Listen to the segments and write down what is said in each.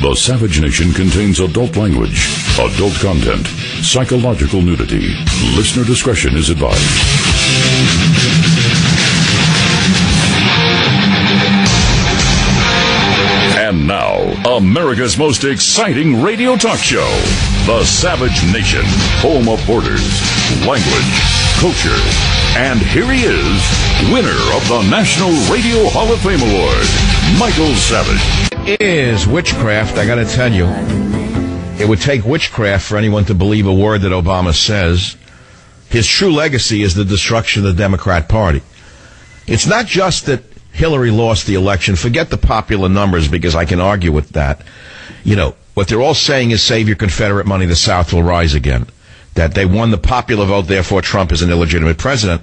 The Savage Nation contains adult language, adult content, psychological nudity. Listener discretion is advised. And now, America's most exciting radio talk show, The Savage Nation, home of borders, language, culture. And here he is, winner of the National Radio Hall of Fame Award, Michael Savage. Is witchcraft, I gotta tell you. It would take witchcraft for anyone to believe a word that Obama says. His true legacy is the destruction of the Democrat Party. It's not just that Hillary lost the election. Forget the popular numbers, because I can argue with that. You know, what they're all saying is save your Confederate money, the South will rise again. That they won the popular vote, therefore Trump is an illegitimate president.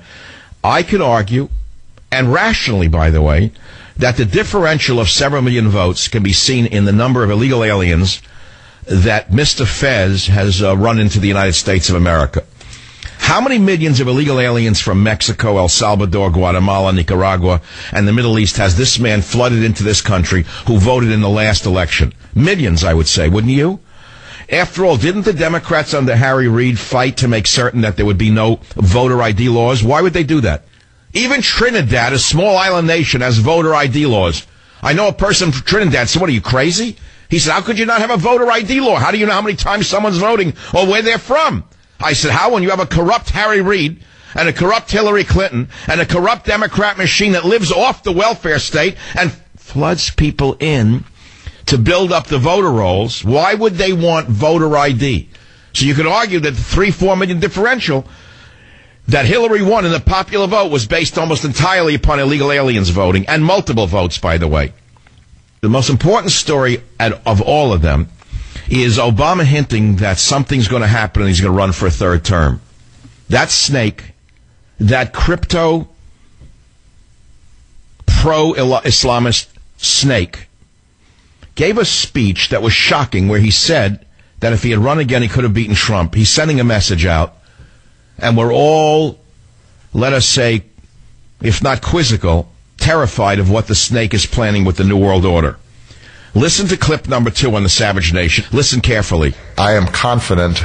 I could argue, and rationally, by the way, that the differential of several million votes can be seen in the number of illegal aliens that Mr. Fez has run into the United States of America. How many millions of illegal aliens from Mexico, El Salvador, Guatemala, Nicaragua, and the Middle East has this man flooded into this country who voted in the last election? Millions, I would say, wouldn't you? After all, didn't the Democrats under Harry Reid fight to make certain that there would be no voter ID laws? Why would they do that? Even Trinidad, a small island nation, has voter ID laws. I know a person from Trinidad said, what, are you crazy? He said, how could you not have a voter ID law? How do you know how many times someone's voting or where they're from? I said, how, when you have a corrupt Harry Reid and a corrupt Hillary Clinton and a corrupt Democrat machine that lives off the welfare state and floods people in to build up the voter rolls, why would they want voter ID? So you could argue that the 3-4 million differential that Hillary won in the popular vote was based almost entirely upon illegal aliens voting, and multiple votes, by the way. The most important story of all of them is Obama hinting that something's going to happen and he's going to run for a third term. That snake, that crypto pro-Islamist snake, gave a speech that was shocking where he said that if he had run again, he could have beaten Trump. He's sending a message out. And we're all, let us say, if not quizzical, terrified of what the snake is planning with the New World Order. Listen to clip number 2 on the Savage Nation. Listen carefully. I am confident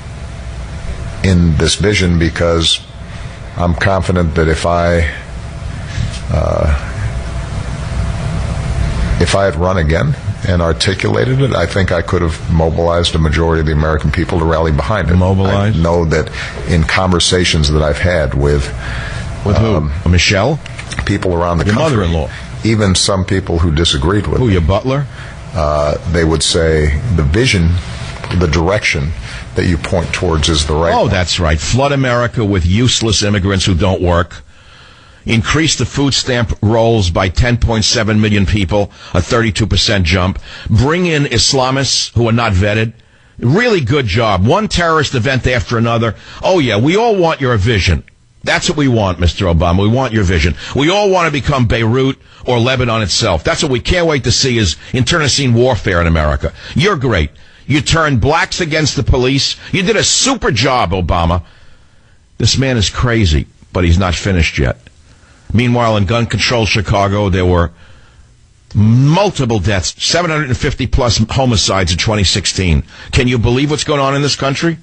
in this vision because I'm confident that if I had run again and articulated it, I think I could have mobilized a majority of the American people to rally behind it. Mobilized? I know that in conversations that I've had with who? Michelle? People around the country. Your mother-in-law? Even some people who disagreed with me. Who, your butler? They would say the vision, the direction that you point towards is the right one. That's right. Flood America with useless immigrants who don't work. Increase the food stamp rolls by 10.7 million people, a 32% jump. Bring in Islamists who are not vetted. Really good job. One terrorist event after another. Oh, yeah, we all want your vision. That's what we want, Mr. Obama. We want your vision. We all want to become Beirut or Lebanon itself. That's what we can't wait to see is internecine warfare in America. You're great. You turned blacks against the police. You did a super job, Obama. This man is crazy, but he's not finished yet. Meanwhile, in gun-controlled Chicago, there were multiple deaths, 750-plus homicides in 2016. Can you believe what's going on in this country?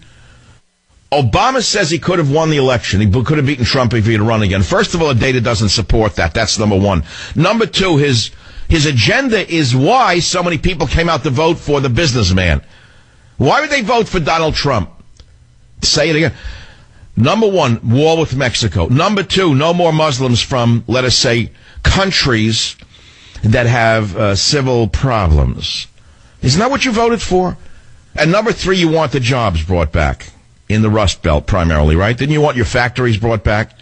Obama says he could have won the election. He could have beaten Trump if he had run again. First of all, the data doesn't support that. That's number one. Number two, his agenda is why so many people came out to vote for the businessman. Why would they vote for Donald Trump? Say it again. Number one, war with Mexico. Number two, no more Muslims from, let us say, countries that have civil problems. Isn't that what you voted for? And number three, you want the jobs brought back in the Rust Belt primarily, right? Didn't you want your factories brought back?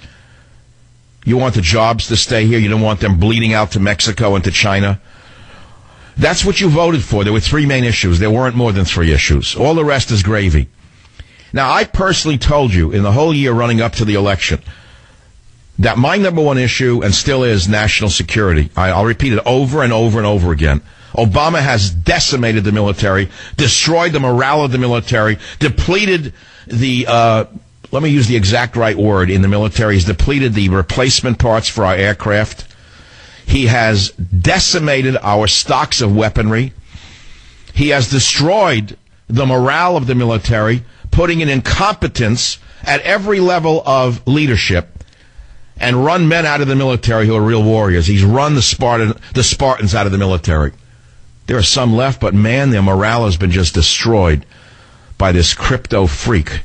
You want the jobs to stay here. You don't want them bleeding out to Mexico and to China. That's what you voted for. There were three main issues. There weren't more than three issues. All the rest is gravy. Now, I personally told you in the whole year running up to the election that my number one issue, and still is, national security. I'll repeat it over and over and over again. Obama has decimated the military, destroyed the morale of the military, depleted the, let me use the exact right word in the military, he's depleted the replacement parts for our aircraft. He has decimated our stocks of weaponry. He has destroyed the morale of the military, putting in incompetence at every level of leadership, and run men out of the military who are real warriors. He's run the Spartans out of the military. There are some left, but man, their morale has been just destroyed by this crypto freak.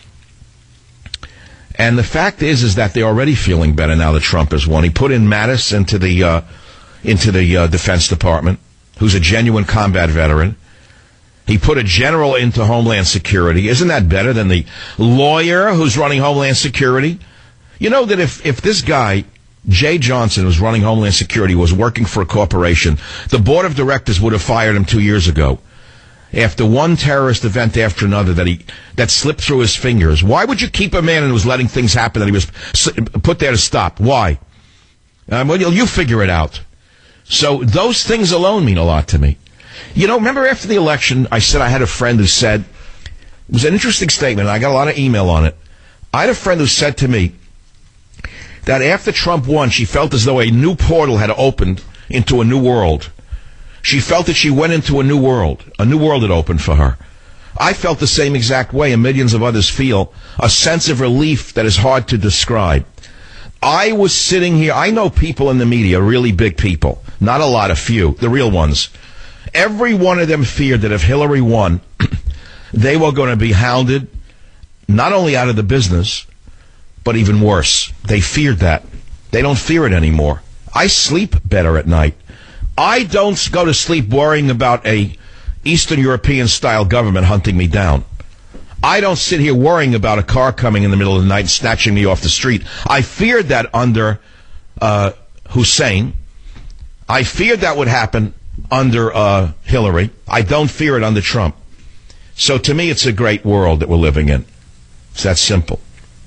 And the fact is that they're already feeling better now that Trump has won. He put in Mattis into the Defense Department, who's a genuine combat veteran. He put a general into Homeland Security. Isn't that better than the lawyer who's running Homeland Security? You know that if this guy, Jay Johnson, who's running Homeland Security, was working for a corporation, the board of directors would have fired him 2 years ago. After one terrorist event after another that slipped through his fingers. Why would you keep a man who was letting things happen that he was put there to stop? Why? Well, you figure it out. So those things alone mean a lot to me. You know, remember after the election, I said I had a friend who said, it was an interesting statement, and I got a lot of email on it. I had a friend who said to me that after Trump won, she felt as though a new portal had opened into a new world. She felt that she went into a new world. A new world had opened for her. I felt the same exact way, and millions of others feel, a sense of relief that is hard to describe. I was sitting here, I know people in the media, really big people, not a lot, a few, the real ones. Every one of them feared that if Hillary won, they were going to be hounded, not only out of the business, but even worse. They feared that. They don't fear it anymore. I sleep better at night. I don't go to sleep worrying about a Eastern European-style government hunting me down. I don't sit here worrying about a car coming in the middle of the night and snatching me off the street. I feared that under Hussein. I feared that would happen under Hillary. I don't fear it under Trump. So to me, it's a great world that we're living in. It's that simple.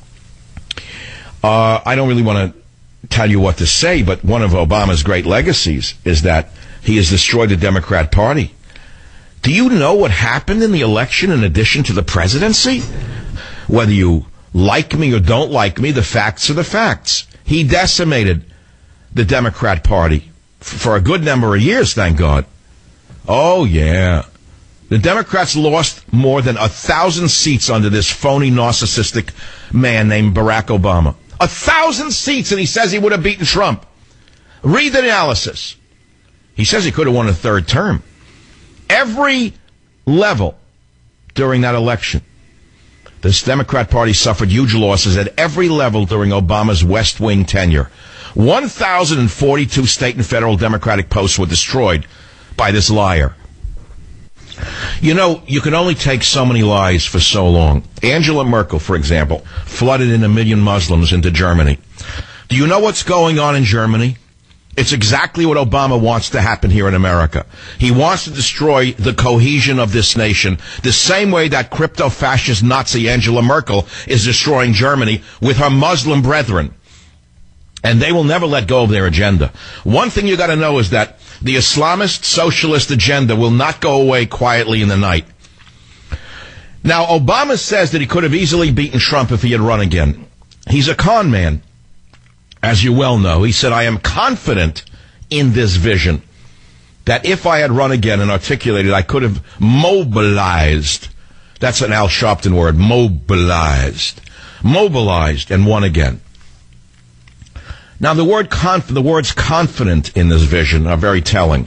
I don't really want to tell you what to say, but one of Obama's great legacies is that he has destroyed the Democrat Party. Do you know what happened in the election in addition to the presidency? Whether you like me or don't like me, the facts are the facts. He decimated the Democrat Party for a good number of years, thank God. Oh, yeah. The Democrats lost more than 1,000 seats under this phony, narcissistic man named Barack Obama. 1,000 seats, and he says he would have beaten Trump. Read the analysis. He says he could have won a third term. Every level during that election, this Democrat Party suffered huge losses at every level during Obama's West Wing tenure. 1,042 state and federal Democratic posts were destroyed by this liar. You know, you can only take so many lies for so long. Angela Merkel, for example, flooded in 1 million Muslims into Germany. Do you know what's going on in Germany? It's exactly what Obama wants to happen here in America. He wants to destroy the cohesion of this nation, the same way that crypto-fascist Nazi Angela Merkel is destroying Germany with her Muslim brethren. And they will never let go of their agenda. One thing you got to know is that the Islamist socialist agenda will not go away quietly in the night. Now, Obama says that he could have easily beaten Trump if he had run again. He's a con man, as you well know. He said, I am confident in this vision that if I had run again and articulated, I could have mobilized. That's an Al Sharpton word, mobilized. Mobilized and won again. Now, the words confident in this vision are very telling.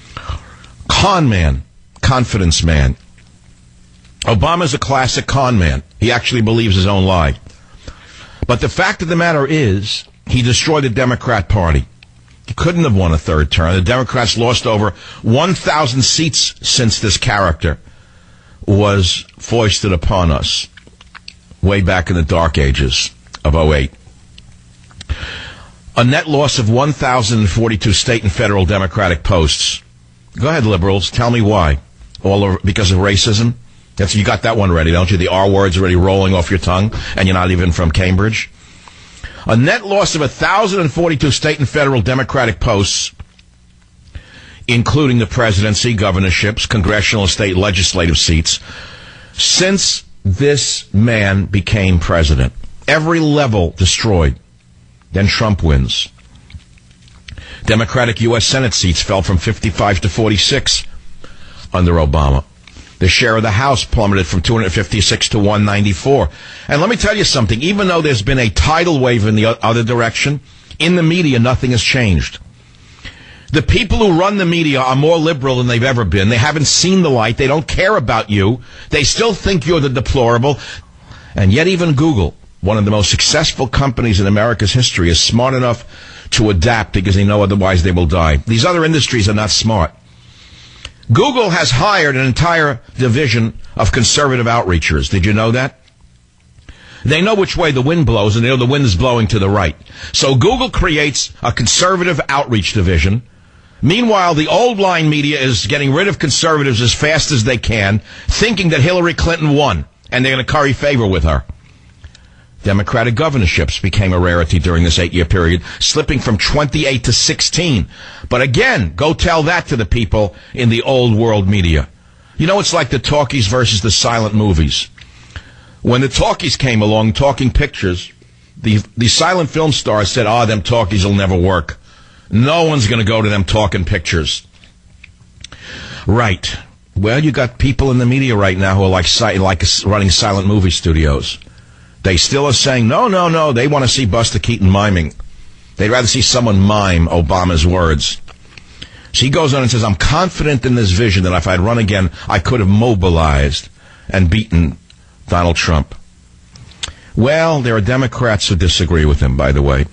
Con man, confidence man. Obama's a classic con man. He actually believes his own lie. But the fact of the matter is, he destroyed the Democrat Party. He couldn't have won a third term. The Democrats lost over 1,000 seats since this character was foisted upon us way back in the dark ages of 2008. A net loss of 1,042 state and federal Democratic posts. Go ahead, liberals. Tell me why. Because of racism? You got that one ready, don't you? The R word's already rolling off your tongue, and you're not even from Cambridge. A net loss of 1,042 state and federal Democratic posts, including the presidency, governorships, congressional and state legislative seats, since this man became president. Every level destroyed. Then Trump wins. Democratic U.S. Senate seats fell from 55 to 46. under Obama. The share of the House plummeted from 256 to 194. And let me tell you something. Even though there's been a tidal wave in the other direction, in the media, nothing has changed. The people who run the media are more liberal than they've ever been. They haven't seen the light. They don't care about you. They still think you're the deplorable. And yet even Google, one of the most successful companies in America's history, is smart enough to adapt because they know otherwise they will die. These other industries are not smart. Google has hired an entire division of conservative outreachers. Did you know that? They know which way the wind blows, and they know the wind is blowing to the right. So Google creates a conservative outreach division. Meanwhile, the old line media is getting rid of conservatives as fast as they can, thinking that Hillary Clinton won, and they're going to curry favor with her. Democratic governorships became a rarity during this 8-year period, slipping from 28 to 16. But again, go tell that to the people in the old world media. You know, it's like the talkies versus the silent movies. When the talkies came along, talking pictures, the silent film stars said, them talkies will never work. No one's going to go to them talking pictures. Right. Well, you got people in the media right now who are like running silent movie studios. They still are saying, no, they want to see Buster Keaton miming. They'd rather see someone mime Obama's words. So he goes on and says, I'm confident in this vision that if I'd run again, I could have mobilized and beaten Donald Trump. Well, there are Democrats who disagree with him, by the way.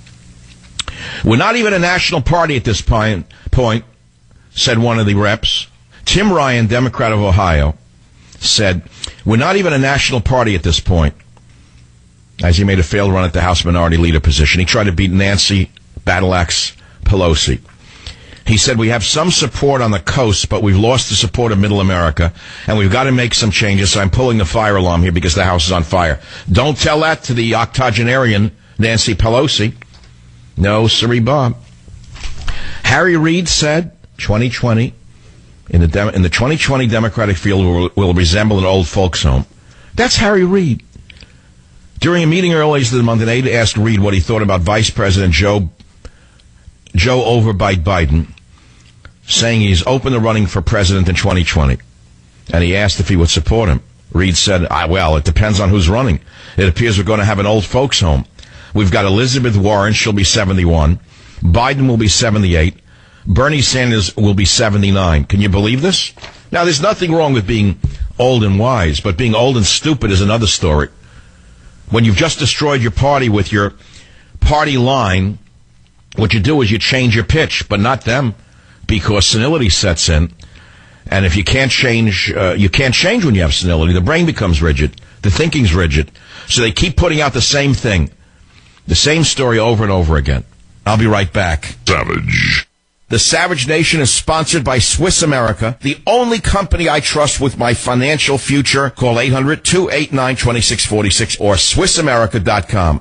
We're not even a national party at this point, said one of the reps. Tim Ryan, Democrat of Ohio, said, we're not even a national party at this point, as he made a failed run at the House Minority Leader position. He tried to beat Nancy Battle-Axe Pelosi. He said, we have some support on the coast, but we've lost the support of Middle America, and we've got to make some changes, so I'm pulling the fire alarm here because the House is on fire. Don't tell that to the octogenarian Nancy Pelosi. No, sirree, Bob. Harry Reid said, 2020, in the 2020 Democratic field will resemble an old folks' home. That's Harry Reid. During a meeting earlier this month, an aide asked Reid what he thought about Vice President Joe Overbite Biden, saying he's open to running for president in 2020. And he asked if he would support him. Reid said, well, it depends on who's running. It appears we're going to have an old folks' home. We've got Elizabeth Warren, she'll be 71. Biden will be 78. Bernie Sanders will be 79. Can you believe this? Now, there's nothing wrong with being old and wise, but being old and stupid is another story. When you've just destroyed your party with your party line, what you do is you change your pitch, but not them, because senility sets in. And if you can't change when you have senility. The brain becomes rigid. The thinking's rigid. So they keep putting out the same thing, the same story over and over again. I'll be right back. Savage. The Savage Nation is sponsored by Swiss America, the only company I trust with my financial future. Call 800-289-2646 or SwissAmerica.com.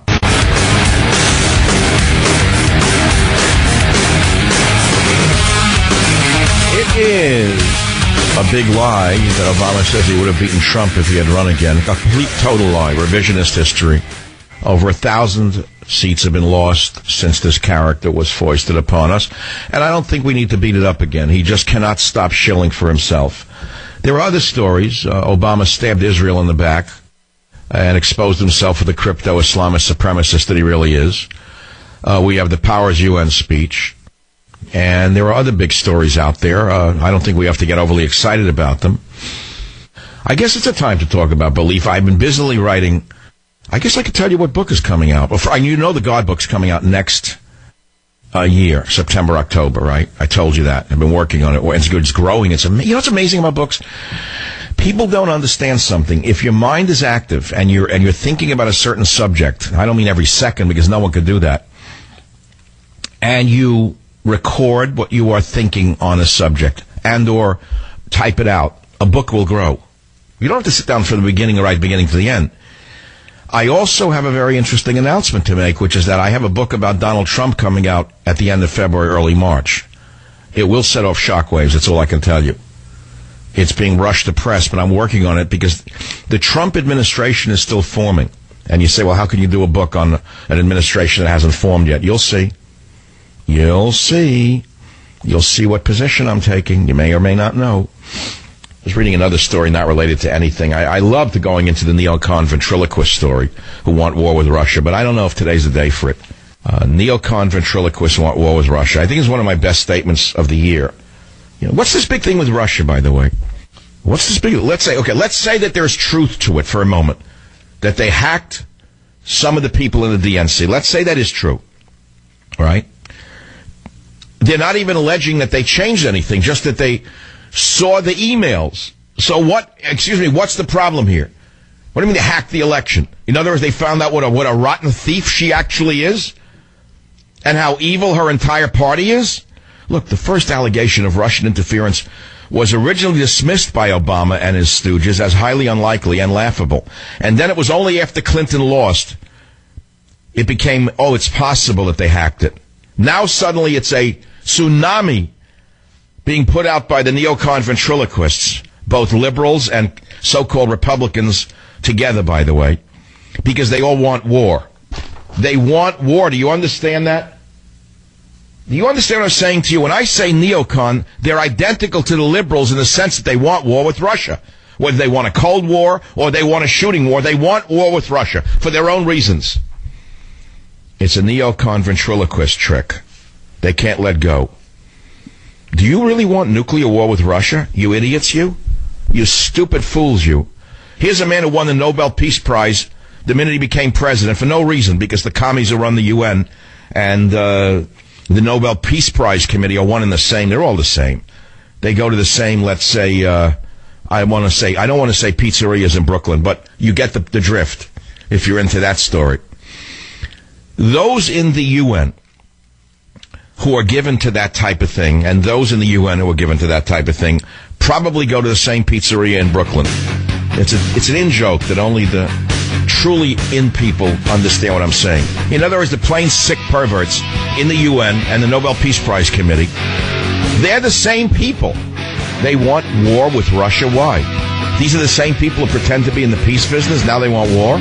It is a big lie that Obama says he would have beaten Trump if he had run again. A complete, total lie. Revisionist history. Over 1,000 seats have been lost since this character was foisted upon us. And I don't think we need to beat it up again. He just cannot stop shilling for himself. There are other stories. Obama stabbed Israel in the back and exposed himself for the crypto-Islamist supremacist that he really is. We have the Powers UN speech. And there are other big stories out there. I don't think we have to get overly excited about them. I guess it's a time to talk about belief. I've been busily writing. I guess I could tell you what book is coming out. You know the God book's coming out next year, September, October, right? I told you that. I've been working on it. It's good. It's growing. You know what's amazing about books? People don't understand something. If your mind is active and you're thinking about a certain subject, I don't mean every second because no one could do that, and you record what you are thinking on a subject and or type it out, a book will grow. You don't have to sit down from the beginning or right beginning to the end. I also have a very interesting announcement to make, which is that I have a book about Donald Trump coming out at the end of February, early March. It will set off shockwaves, that's all I can tell you. It's being rushed to press, but I'm working on it because the Trump administration is still forming. And you say, well, how can you do a book on an administration that hasn't formed yet? You'll see. You'll see. You'll see what position I'm taking. You may or may not know. I was reading another story not related to anything. I love to going into the neocon ventriloquist story who want war with Russia, but I don't know if today's the day for it. Neocon ventriloquists want war with Russia. I think it's one of my best statements of the year. You know, what's this big thing with Russia, by the way? What's this big? Let's say that there's truth to it for a moment, that they hacked some of the people in the DNC. Let's say that is true, all right? They're not even alleging that they changed anything, just that they saw the emails. So what's the problem here? What do you mean they hacked the election? In other words, they found out what a rotten thief she actually is? And how evil her entire party is? Look, the first allegation of Russian interference was originally dismissed by Obama and his stooges as highly unlikely and laughable. And then it was only after Clinton lost, it became, it's possible that they hacked it. Now suddenly it's a tsunami being put out by the neocon ventriloquists, both liberals and so-called Republicans together, by the way, because they all want war. They want war. Do you understand that? Do you understand what I'm saying to you? When I say neocon, they're identical to the liberals in the sense that they want war with Russia. Whether they want a Cold War or they want a shooting war, they want war with Russia for their own reasons. It's a neocon ventriloquist trick. They can't let go. Do you really want nuclear war with Russia? You idiots, you? You stupid fools, you. Here's a man who won the Nobel Peace Prize the minute he became president for no reason, because the commies who run the UN and the Nobel Peace Prize Committee are one and the same. They're all the same. They go to the same, let's say, I don't want to say pizzerias in Brooklyn, but you get the drift if you're into that story. Those in the UN who are given to that type of thing, and those in the UN who are given to that type of thing, probably go to the same pizzeria in Brooklyn. It's an in-joke that only the truly in people understand what I'm saying. In other words, the plain sick perverts in the UN and the Nobel Peace Prize Committee, they're the same people. They want war with Russia. Why? These are the same people who pretend to be in the peace business. Now they want war?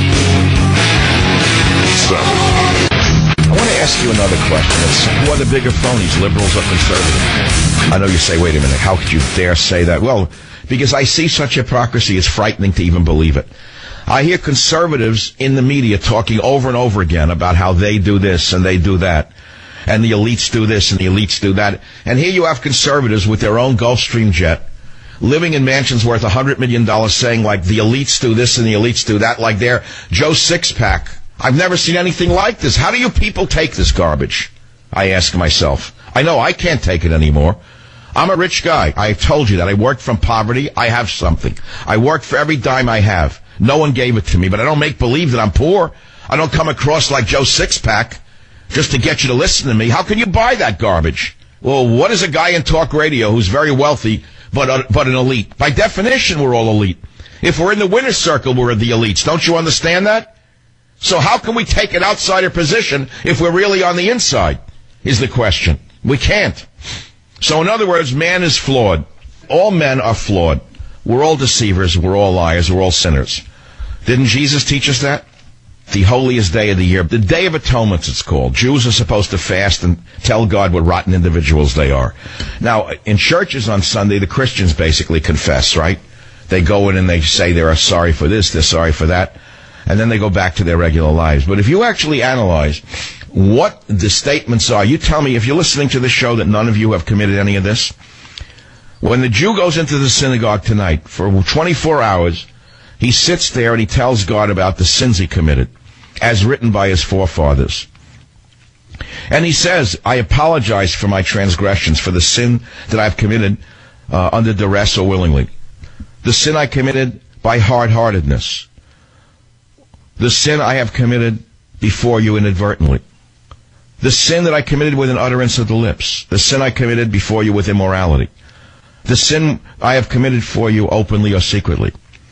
I want to ask you another question. It's, who are the bigger phonies, liberals or conservatives? I know you say, wait a minute, how could you dare say that? Well, because I see such hypocrisy, it's frightening to even believe it. I hear conservatives in the media talking over and over again about how they do this and they do that, and the elites do this and the elites do that. And here you have conservatives with their own Gulfstream jet, living in mansions worth $100 million, saying like the elites do this and the elites do that, like they're Joe Sixpack. I've never seen anything like this. How do you people take this garbage? I ask myself. I know I can't take it anymore. I'm a rich guy. I told you that. I worked from poverty. I have something. I worked for every dime I have. No one gave it to me, but I don't make believe that I'm poor. I don't come across like Joe Sixpack just to get you to listen to me. How can you buy that garbage? Well, what is a guy in talk radio who's very wealthy but an elite? By definition, we're all elite. If we're in the winner's circle, we're the elites. Don't you understand that? So how can we take an outsider position if we're really on the inside, is the question. We can't. So in other words, man is flawed. All men are flawed. We're all deceivers. We're all liars. We're all sinners. Didn't Jesus teach us that? The holiest day of the year. The Day of Atonement, it's called. Jews are supposed to fast and tell God what rotten individuals they are. Now, in churches on Sunday, the Christians basically confess, right? They go in and they say they're sorry for this, they're sorry for that, and then they go back to their regular lives. But if you actually analyze what the statements are, you tell me, if you're listening to this show, that none of you have committed any of this. When the Jew goes into the synagogue tonight for 24 hours, he sits there and he tells God about the sins he committed, as written by his forefathers. And he says, I apologize for my transgressions, for the sin that I've committed under duress or willingly. The sin I committed by hard-heartedness. The sin I have committed before you inadvertently. The sin that I committed with an utterance of the lips. The sin I committed before you with immorality. The sin I have committed for you openly or secretly.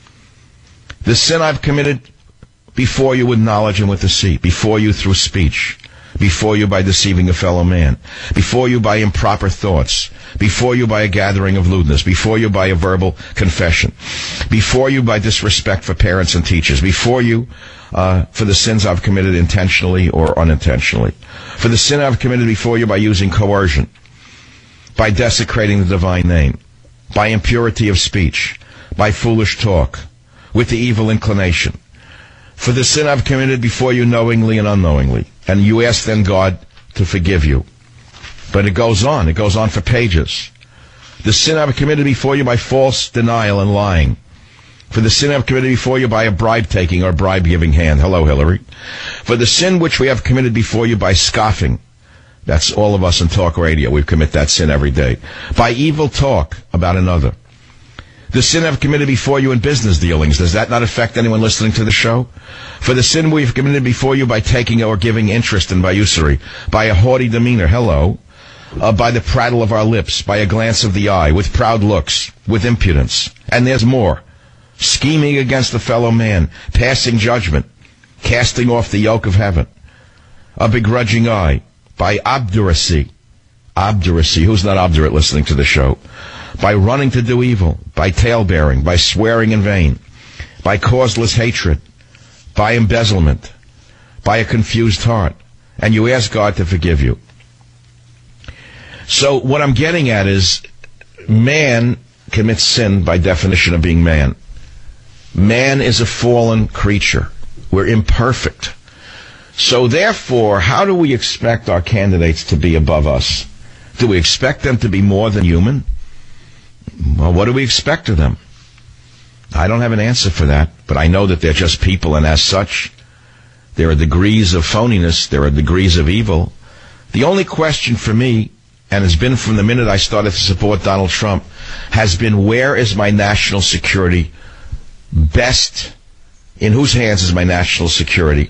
The sin I've committed before you with knowledge and with deceit. Before you through speech. Before you by deceiving a fellow man. Before you by improper thoughts. Before you by a gathering of lewdness. Before you by a verbal confession. Before you by disrespect for parents and teachers. Before you for the sins I've committed intentionally or unintentionally. For the sin I've committed before you by using coercion. By desecrating the divine name. by impurity of speech, by foolish talk, with the evil inclination. For the sin I've committed before you knowingly and unknowingly. And you ask then God to forgive you. But it goes on. It goes on for pages. The sin I've committed before you by false denial and lying. For the sin I've committed before you by a bribe-taking or bribe-giving hand. Hello, Hillary. For the sin which we have committed before you by scoffing. That's all of us in talk radio. We commit that sin every day. By evil talk about another. The sin I've committed before you in business dealings. Does that not affect anyone listening to the show? For the sin we've committed before you by taking or giving interest and by usury. By a haughty demeanor. Hello. By the prattle of our lips, by a glance of the eye, with proud looks, with impudence. And there's more. Scheming against a fellow man, passing judgment, casting off the yoke of heaven. A begrudging eye, by obduracy. Obduracy. Who's not obdurate listening to the show? By running to do evil, by tale-bearing, by swearing in vain, by causeless hatred, by embezzlement, by a confused heart. And you ask God to forgive you. So what I'm getting at is, man commits sin by definition of being man. Man is a fallen creature. We're imperfect. So therefore, how do we expect our candidates to be above us? Do we expect them to be more than human? Well, what do we expect of them? I don't have an answer for that, but I know that they're just people, and as such, there are degrees of phoniness, there are degrees of evil. The only question for me, and has been from the minute I started to support Donald Trump, has been, where is my national security best? In whose hands is my national security?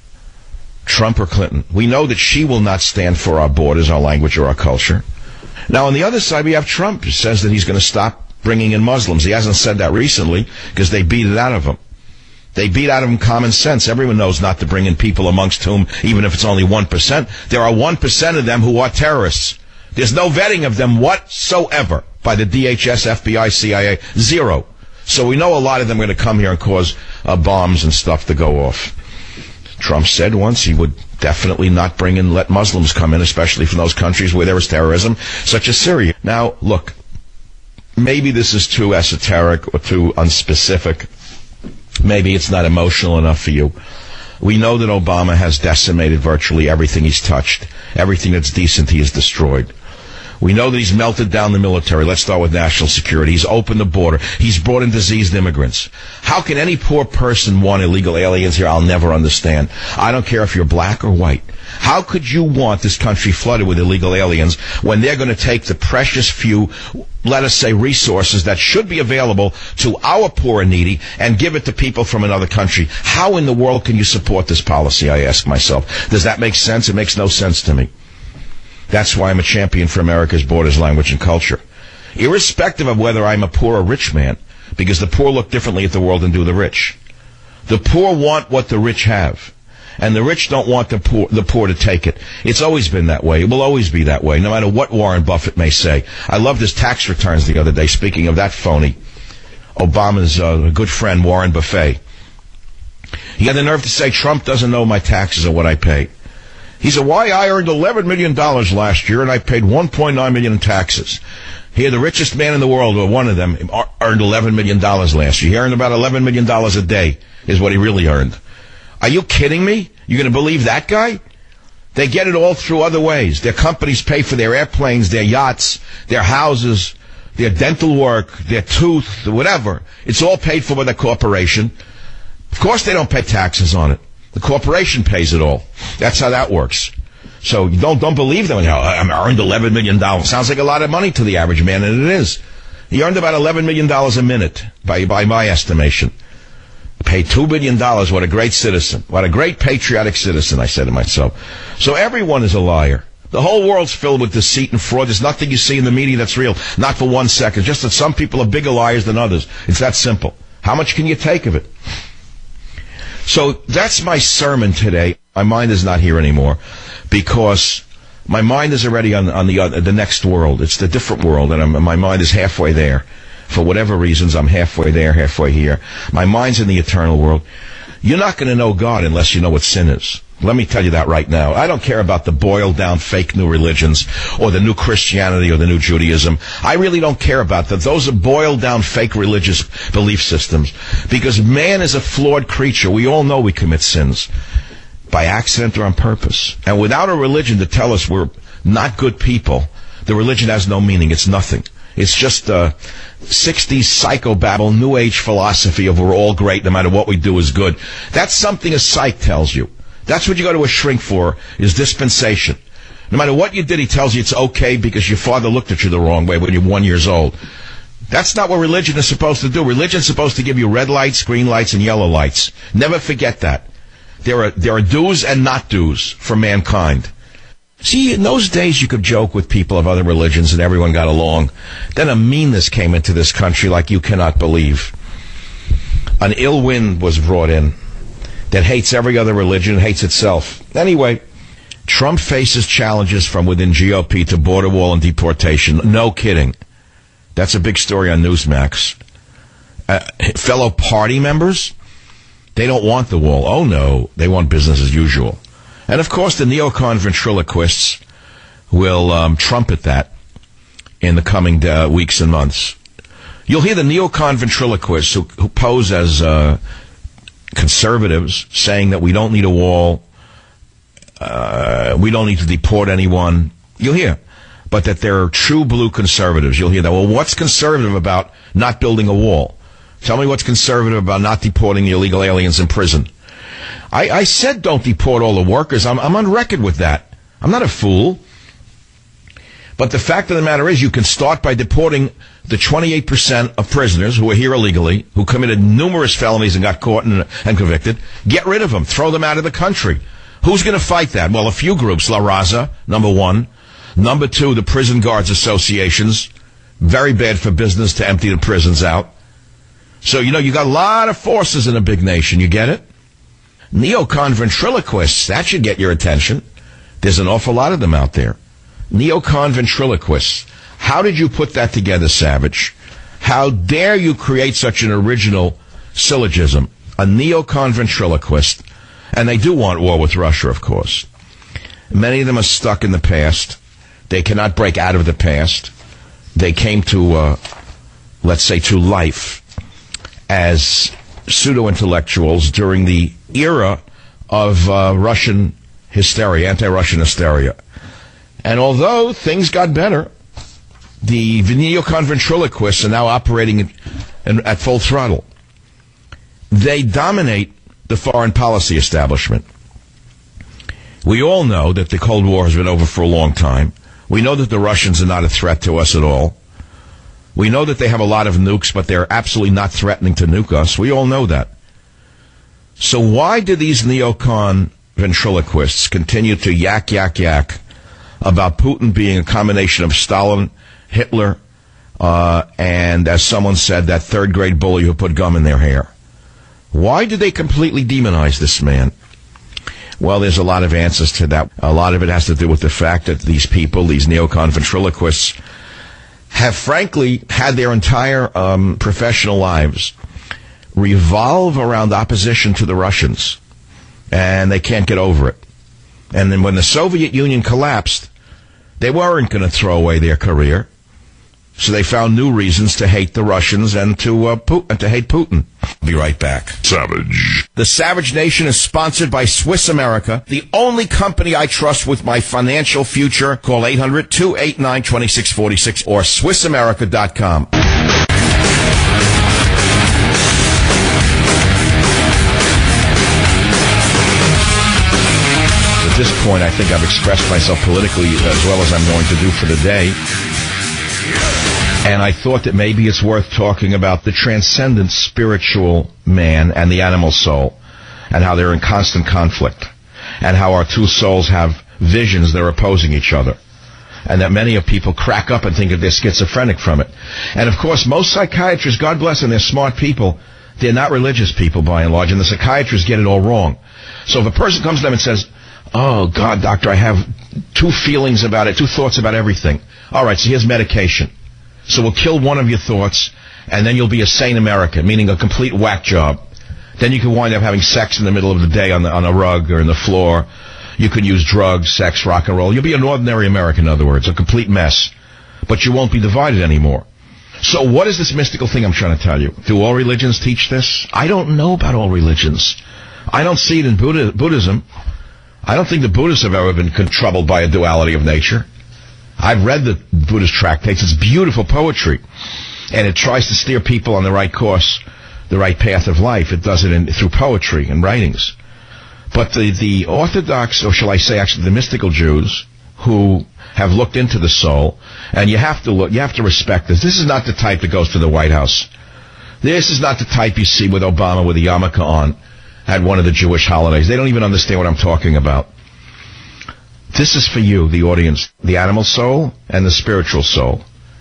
Trump or Clinton? We know that she will not stand for our borders, our language, or our culture. Now, on the other side, we have Trump, who says that he's going to stop bringing in Muslims. He hasn't said that recently because they beat it out of him. They beat out of him common sense. Everyone knows not to bring in people amongst whom, even if it's only 1%, there are 1% of them who are terrorists. There's no vetting of them whatsoever by the DHS, FBI, CIA. Zero. So we know a lot of them are going to come here and cause bombs and stuff to go off. Trump said once he would definitely not let Muslims come in, especially from those countries where there is terrorism, such as Syria. Now, look, maybe this is too esoteric or too unspecific. Maybe it's not emotional enough for you. We know that Obama has decimated virtually everything he's touched. Everything that's decent he has destroyed. We know that he's melted down the military. Let's start with national security. He's opened the border. He's brought in diseased immigrants. How can any poor person want illegal aliens here? I'll never understand. I don't care if you're black or white. How could you want this country flooded with illegal aliens when they're going to take the precious few, let us say, resources that should be available to our poor and needy and give it to people from another country? How in the world can you support this policy, I ask myself? Does that make sense? It makes no sense to me. That's why I'm a champion for America's borders, language, and culture. Irrespective of whether I'm a poor or rich man, because the poor look differently at the world than do the rich. The poor want what the rich have, and the rich don't want the poor to take it. It's always been that way. It will always be that way, no matter what Warren Buffett may say. I loved his tax returns the other day, speaking of that phony. Obama's good friend, Warren Buffett. He had the nerve to say, Trump doesn't know my taxes or what I pay. He said, why, I earned $11 million last year and I paid $1.9 million in taxes. Here, the richest man in the world, or one of them, earned $11 million last year. He earned about $11 million a day is what he really earned. Are you kidding me? You're going to believe that guy? They get it all through other ways. Their companies pay for their airplanes, their yachts, their houses, their dental work, their tooth, whatever. It's all paid for by the corporation. Of course they don't pay taxes on it. The corporation pays it all. That's how that works. So you don't believe them. I earned $11 million. Sounds like a lot of money to the average man, and it is. He earned about $11 million a minute, by my estimation. Paid $2 billion. What a great citizen. What a great patriotic citizen, I said to myself. So everyone is a liar. The whole world's filled with deceit and fraud. There's nothing you see in the media that's real. Not for 1 second. Just that some people are bigger liars than others. It's that simple. How much can you take of it? So that's my sermon today. My mind is not here anymore because my mind is already on the next world. It's the different world, and my mind is halfway there. For whatever reasons, I'm halfway there, halfway here. My mind's in the eternal world. You're not going to know God unless you know what sin is. Let me tell you that right now. I don't care about the boiled-down fake new religions or the new Christianity or the new Judaism. I really don't care about that. Those are boiled-down fake religious belief systems because man is a flawed creature. We all know we commit sins by accident or on purpose. And without a religion to tell us we're not good people, the religion has no meaning. It's nothing. It's just 60s psychobabble, New Age philosophy of we're all great, no matter what we do is good. That's something a psych tells you. That's what you go to a shrink for, is dispensation. No matter what you did, he tells you it's okay because your father looked at you the wrong way when you're 1 year old. That's not what religion is supposed to do. Religion is supposed to give you red lights, green lights, and yellow lights. Never forget that. There are do's and not do's for mankind. See, in those days you could joke with people of other religions and everyone got along. Then a meanness came into this country like you cannot believe. An ill wind was brought in that hates every other religion, hates itself. Anyway, Trump faces challenges from within GOP to border wall and deportation. No kidding. That's a big story on Newsmax. Fellow party members, they don't want the wall. Oh, no, they want business as usual. And, of course, the neocon ventriloquists will trumpet that in the coming weeks and months. You'll hear the neocon ventriloquists who pose as conservatives saying that we don't need a wall, we don't need to deport anyone. You'll hear. But that they're true blue conservatives. You'll hear that. Well, what's conservative about not building a wall? Tell me what's conservative about not deporting the illegal aliens in prison. I said don't deport all the workers. I'm on record with that. I'm not a fool. But the fact of the matter is you can start by deporting the 28% of prisoners who are here illegally, who committed numerous felonies and got caught and convicted. Get rid of them. Throw them out of the country. Who's going to fight that? Well, a few groups. La Raza, number one. Number two, the prison guards associations. Very bad for business to empty the prisons out. So, you got a lot of forces in a big nation. You get it? Neocon ventriloquists, that should get your attention. There's an awful lot of them out there. Neocon ventriloquists. How did you put that together, Savage? How dare you create such an original syllogism? A neocon ventriloquist. And they do want war with Russia, of course. Many of them are stuck in the past. They cannot break out of the past. They came to, let's say, to life as pseudo-intellectuals during the era of Russian hysteria, anti-Russian hysteria. And although things got better, the neocon ventriloquists are now operating at full throttle. They dominate the foreign policy establishment. We all know that the Cold War has been over for a long time. We know that the Russians are not a threat to us at all. We know that they have a lot of nukes, but they're absolutely not threatening to nuke us. We all know that. So why do these neocon ventriloquists continue to yak about Putin being a combination of Stalin, Hitler, and, as someone said, that third-grade bully who put gum in their hair? Why do they completely demonize this man? Well, there's a lot of answers to that. A lot of it has to do with the fact that these people, these neocon ventriloquists, have frankly had their entire professional lives revolve around opposition to the Russians, and they can't get over it. And then when the Soviet Union collapsed, they weren't going to throw away their career, so they found new reasons to hate the Russians and to hate Putin. I'll be right back. Savage. The Savage Nation is sponsored by Swiss America, the only company I trust with my financial future. Call 800-289-2646 or SwissAmerica.com. At this point, I think I've expressed myself politically as well as I'm going to do for the day. And I thought that maybe it's worth talking about the transcendent spiritual man and the animal soul, and how they're in constant conflict, and how our two souls have visions that are opposing each other, and that many of people crack up and think that they're schizophrenic from it. And of course, most psychiatrists, God bless them, they're smart people. They're not religious people by and large, and the psychiatrists get it all wrong. So if a person comes to them and says, "Oh, God, doctor, I have two feelings about it, two thoughts about everything." All right, so here's medication. So we'll kill one of your thoughts, and then you'll be a sane American, meaning a complete whack job. Then you can wind up having sex in the middle of the day on a rug or on the floor. You can use drugs, sex, rock and roll. You'll be an ordinary American, in other words, a complete mess. But you won't be divided anymore. So what is this mystical thing I'm trying to tell you? Do all religions teach this? I don't know about all religions. I don't see it in Buddhism. I don't think the Buddhists have ever been troubled by a duality of nature. I've read the Buddhist tractates. It's beautiful poetry. And it tries to steer people on the right course, the right path of life. It does it through poetry and writings. But the Orthodox, or shall I say actually the mystical Jews, who have looked into the soul, and you have to respect this. This is not the type that goes to the White House. This is not the type you see with Obama with a yarmulke on at one of the Jewish holidays. They don't even understand what I'm talking about. This is for you, the audience, the animal soul and the spiritual soul.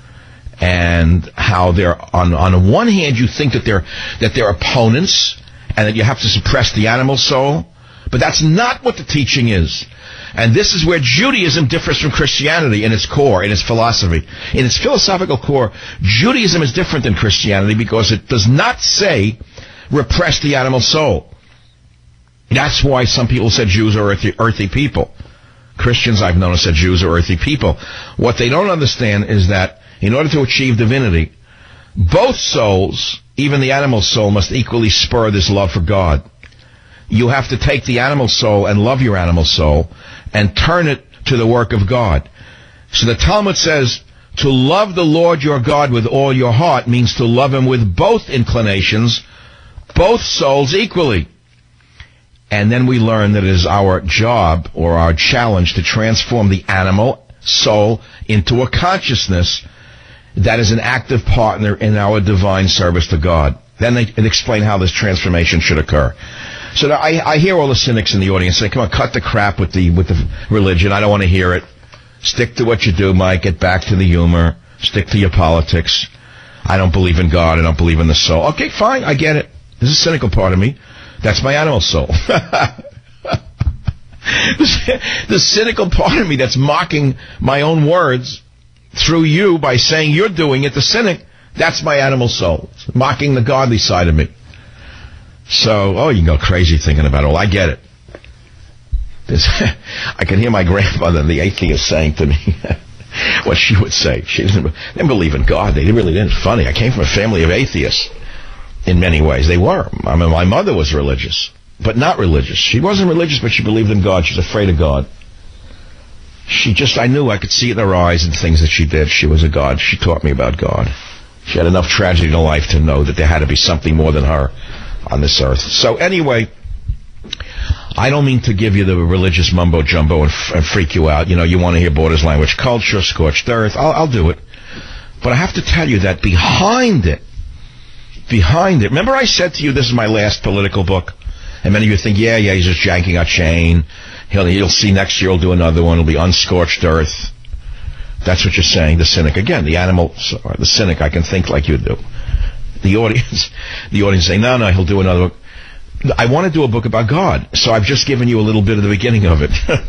And how they're, on one hand, you think that they're opponents, and that you have to suppress the animal soul. But that's not what the teaching is. And this is where Judaism differs from Christianity in its core, in its philosophy. In its philosophical core, Judaism is different than Christianity because it does not say repress the animal soul. That's why some people said Jews are earthy people. Christians, I've noticed, said Jews are earthy people. What they don't understand is that in order to achieve divinity, both souls, even the animal soul, must equally spur this love for God. You have to take the animal soul and love your animal soul and turn it to the work of God. So the Talmud says, to love the Lord your God with all your heart means to love him with both inclinations, both souls equally. And then we learn that it is our job or our challenge to transform the animal soul into a consciousness that is an active partner in our divine service to God. Then they explain how this transformation should occur. So I hear all the cynics in the audience say, come on, cut the crap with the religion. I don't want to hear it. Stick to what you do, Mike. Get back to the humor. Stick to your politics. I don't believe in God. I don't believe in the soul. Okay, fine. I get it. This is a cynical part of me. That's my animal soul. The cynical part of me that's mocking my own words through you by saying you're doing it, the cynic, that's my animal soul. It's mocking the godly side of me. So, you can go crazy thinking about it all. I get it. I can hear my grandmother, the atheist, saying to me what she would say. She didn't believe in God. They really didn't. Funny. I came from a family of atheists in many ways. They were. I mean, my mother was religious, but not religious. She wasn't religious, but she believed in God. She was afraid of God. I knew, I could see it in her eyes and things that she did. She was a God. She taught me about God. She had enough tragedy in her life to know that there had to be something more than her on this earth. So anyway, I don't mean to give you the religious mumbo-jumbo and freak you out. You know, you want to hear Borders language culture, scorched earth. I'll do it. But I have to tell you that behind it, remember I said to you this is my last political book? And many of you think, yeah, he's just janking a chain. He'll see next year he'll do another one. It'll be unscorched earth. That's what you're saying, the cynic. Again, the animal, or the cynic, I can think like you do. The audience say, no, he'll do another book. I want to do a book about God, so I've just given you a little bit of the beginning of it.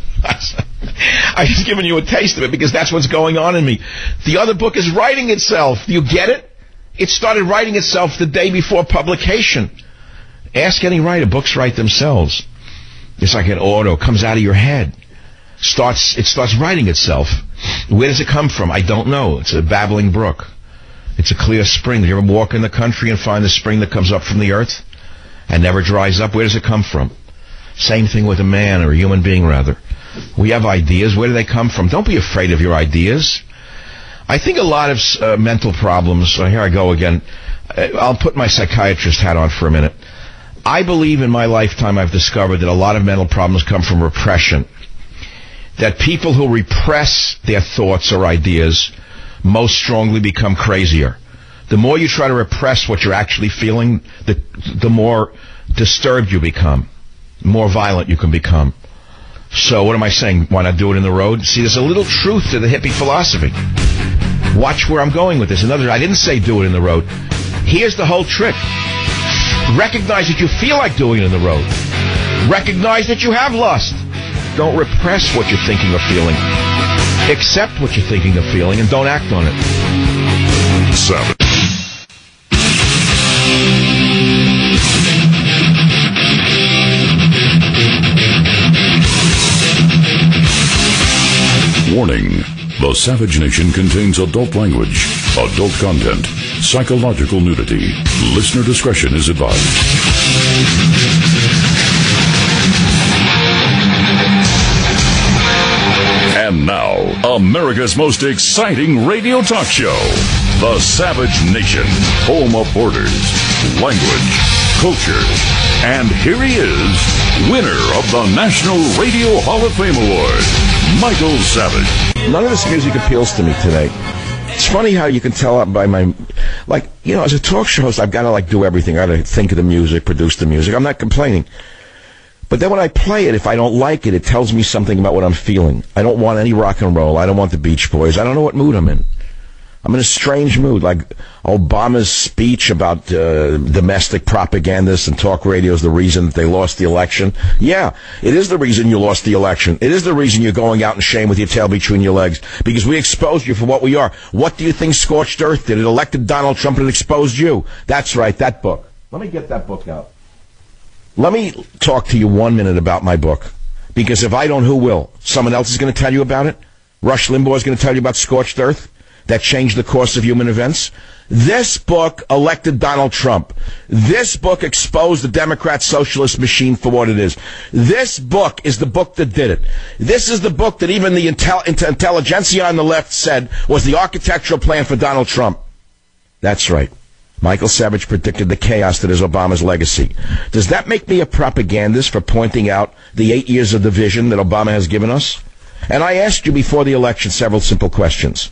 I've just given you a taste of it because that's what's going on in me. The other book is writing itself. Do you get it? It started writing itself the day before publication. Ask any writer. Books write themselves. It's like an auto. Comes out of your head. It starts writing itself. Where does it come from? I don't know. It's a babbling brook. It's a clear spring. Did you ever walk in the country and find the spring that comes up from the earth and never dries up? Where does it come from? Same thing with a man, or a human being, rather. We have ideas. Where do they come from? Don't be afraid of your ideas. I think a lot of mental problems, so here I go again. I'll put my psychiatrist hat on for a minute. I believe in my lifetime I've discovered that a lot of mental problems come from repression. That people who repress their thoughts or ideas most strongly become crazier. The more you try to repress what you're actually feeling, the more disturbed you become, the more violent you can become. So what am I saying? Why not do it in the road? See, there's a little truth to the hippie philosophy. Watch where I'm going with this. In other words, I didn't say do it in the road. Here's the whole trick. Recognize that you feel like doing it in the road. Recognize that you have lust. Don't repress what you're thinking or feeling. Accept what you're thinking or feeling and don't act on it. The Savage Nation contains adult language, adult content, psychological nudity. Listener discretion is advised. And now, America's most exciting radio talk show, The Savage Nation, home of borders, language, culture. And here he is, winner of the National Radio Hall of Fame Award, Michael Savage. None of this music appeals to me today. It's funny how you can tell by my, as a talk show host, I've got to do everything. I've got to think of the music, produce the music. I'm not complaining. But then when I play it, if I don't like it, it tells me something about what I'm feeling. I don't want any rock and roll. I don't want the Beach Boys. I don't know what mood I'm in. I'm in a strange mood, like Obama's speech about domestic propagandists and talk radio is the reason that they lost the election. Yeah, it is the reason you lost the election. It is the reason you're going out in shame with your tail between your legs, because we exposed you for what we are. What do you think Scorched Earth did? It elected Donald Trump and it exposed you. That's right, that book. Let me get that book out. Let me talk to you 1 minute about my book, because if I don't, who will? Someone else is going to tell you about it? Rush Limbaugh is going to tell you about Scorched Earth? That changed the course of human events. This book elected Donald Trump. This book exposed the Democrat socialist machine for what it is. This book is the book that did it. This is the book that even the intelligentsia on the left said was the architectural plan for Donald Trump. That's right. Michael Savage predicted the chaos that is Obama's legacy. Does that make me a propagandist for pointing out the 8 years of division that Obama has given us? And I asked you before the election several simple questions.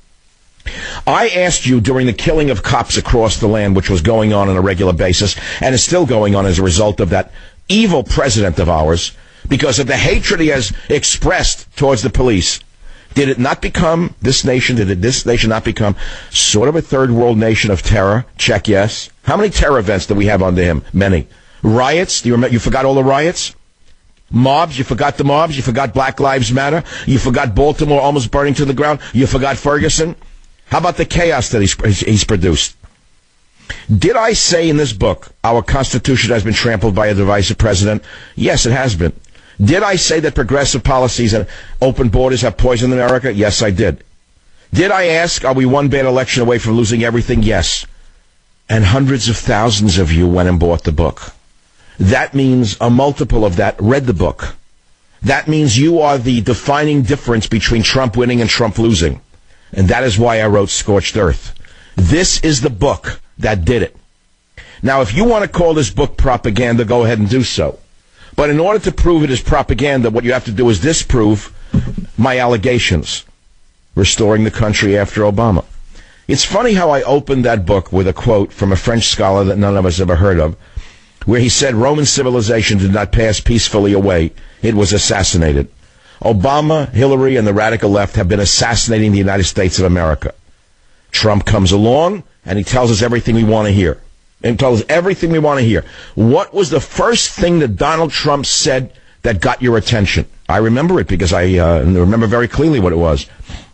I asked you during the killing of cops across the land, which was going on a regular basis, and is still going on as a result of that evil president of ours, because of the hatred he has expressed towards the police. Did it not become, this nation not become sort of a third world nation of terror? Check yes. How many terror events do we have under him? Many. Riots? You forgot all the riots? Mobs? You forgot the mobs? You forgot Black Lives Matter? You forgot Baltimore almost burning to the ground? You forgot Ferguson? How about the chaos that he's produced? Did I say in this book, our Constitution has been trampled by a divisive president? Yes, it has been. Did I say that progressive policies and open borders have poisoned America? Yes, I did. Did I ask, are we one bad election away from losing everything? Yes. And hundreds of thousands of you went and bought the book. That means a multiple of that read the book. That means you are the defining difference between Trump winning and Trump losing. And that is why I wrote Scorched Earth. This is the book that did it. Now, if you want to call this book propaganda, go ahead and do so. But in order to prove it is propaganda, what you have to do is disprove my allegations. Restoring the country after Obama. It's funny how I opened that book with a quote from a French scholar that none of us ever heard of, where he said Roman civilization did not pass peacefully away. It was assassinated. Obama, Hillary, and the radical left have been assassinating the United States of America. Trump comes along, and he tells us everything we want to hear. And tells us everything we want to hear. What was the first thing that Donald Trump said that got your attention? I remember it because I remember very clearly what it was.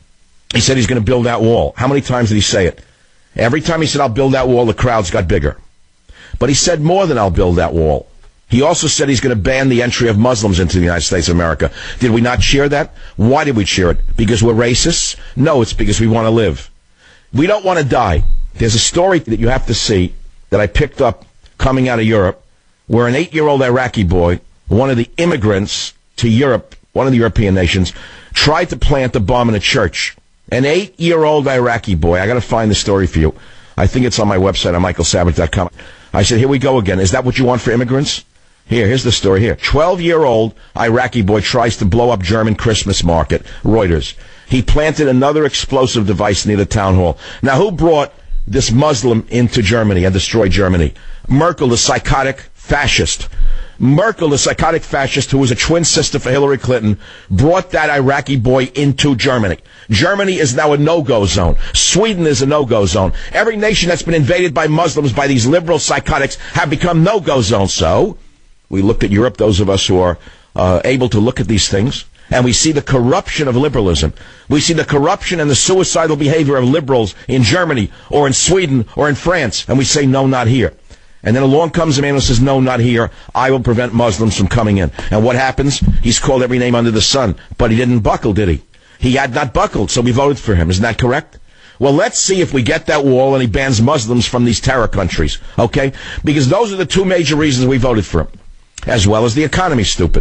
He said he's going to build that wall. How many times did he say it? Every time he said, I'll build that wall, the crowds got bigger. But he said more than I'll build that wall. He also said he's going to ban the entry of Muslims into the United States of America. Did we not cheer that? Why did we cheer it? Because we're racists? No, it's because we want to live. We don't want to die. There's a story that you have to see that I picked up coming out of Europe, where an 8-year-old Iraqi boy, one of the immigrants to Europe, one of the European nations, tried to plant a bomb in a church. An 8-year-old Iraqi boy. I got to find the story for you. I think it's on my website on michaelsavage.com. I said, here we go again. Is that what you want for immigrants? Here's the story here. 12-year-old Iraqi boy tries to blow up German Christmas market. Reuters. He planted another explosive device near the town hall. Now, who brought this Muslim into Germany and destroyed Germany? Merkel, the psychotic fascist. Merkel, the psychotic fascist, who was a twin sister for Hillary Clinton, brought that Iraqi boy into Germany. Germany is now a no-go zone. Sweden is a no-go zone. Every nation that's been invaded by Muslims, by these liberal psychotics, have become no-go zones. So we looked at Europe, those of us who are able to look at these things, and we see the corruption of liberalism. We see the corruption and the suicidal behavior of liberals in Germany or in Sweden or in France, and we say, no, not here. And then along comes a man who says, no, not here. I will prevent Muslims from coming in. And what happens? He's called every name under the sun. But he didn't buckle, did he? he had not buckled, so we voted for him. Isn't that correct? Well, let's see if we get that wall and he bans Muslims from these terror countries, okay? Because those are the two major reasons we voted for him, as well as the economy, stupid.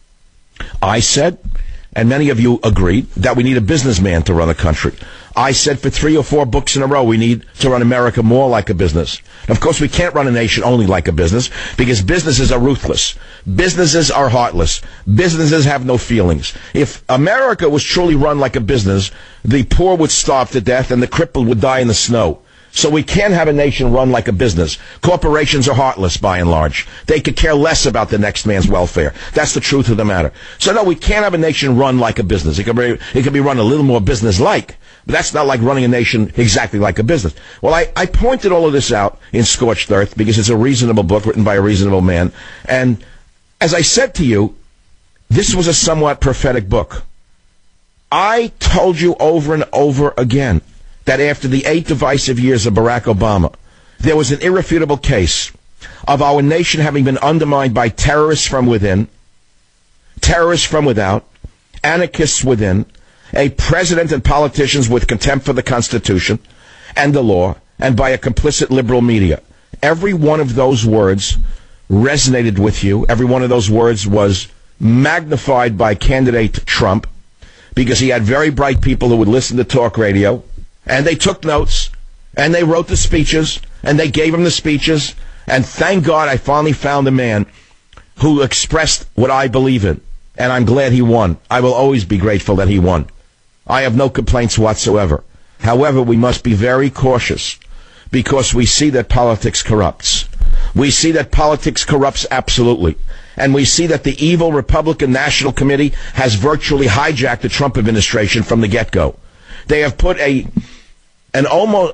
I said, and many of you agreed, that we need a businessman to run a country. I said for 3 or 4 books in a row, we need to run America more like a business. Of course, we can't run a nation only like a business, because businesses are ruthless. Businesses are heartless. Businesses have no feelings. If America was truly run like a business, the poor would starve to death and the crippled would die in the snow. So we can't have a nation run like a business. Corporations are heartless, by and large. They could care less about the next man's welfare. That's the truth of the matter. So no, we can't have a nation run like a business. It could be run a little more business-like, but that's not like running a nation exactly like a business. Well, I pointed all of this out in Scorched Earth because it's a reasonable book written by a reasonable man. And as I said to you, this was a somewhat prophetic book. I told you over and over again that after the 8 divisive years of Barack Obama, there was an irrefutable case of our nation having been undermined by terrorists from within, terrorists from without, anarchists within, a president and politicians with contempt for the Constitution and the law, and by a complicit liberal media. Every one of those words resonated with you. Every one of those words was magnified by candidate Trump, because he had very bright people who would listen to talk radio, and they took notes, and they wrote the speeches, and they gave him the speeches, and thank God I finally found a man who expressed what I believe in, and I'm glad he won. I will always be grateful that he won. I have no complaints whatsoever. However, we must be very cautious, because we see that politics corrupts. We see that politics corrupts absolutely. And we see that the evil Republican National Committee has virtually hijacked the Trump administration from the get-go. They have put let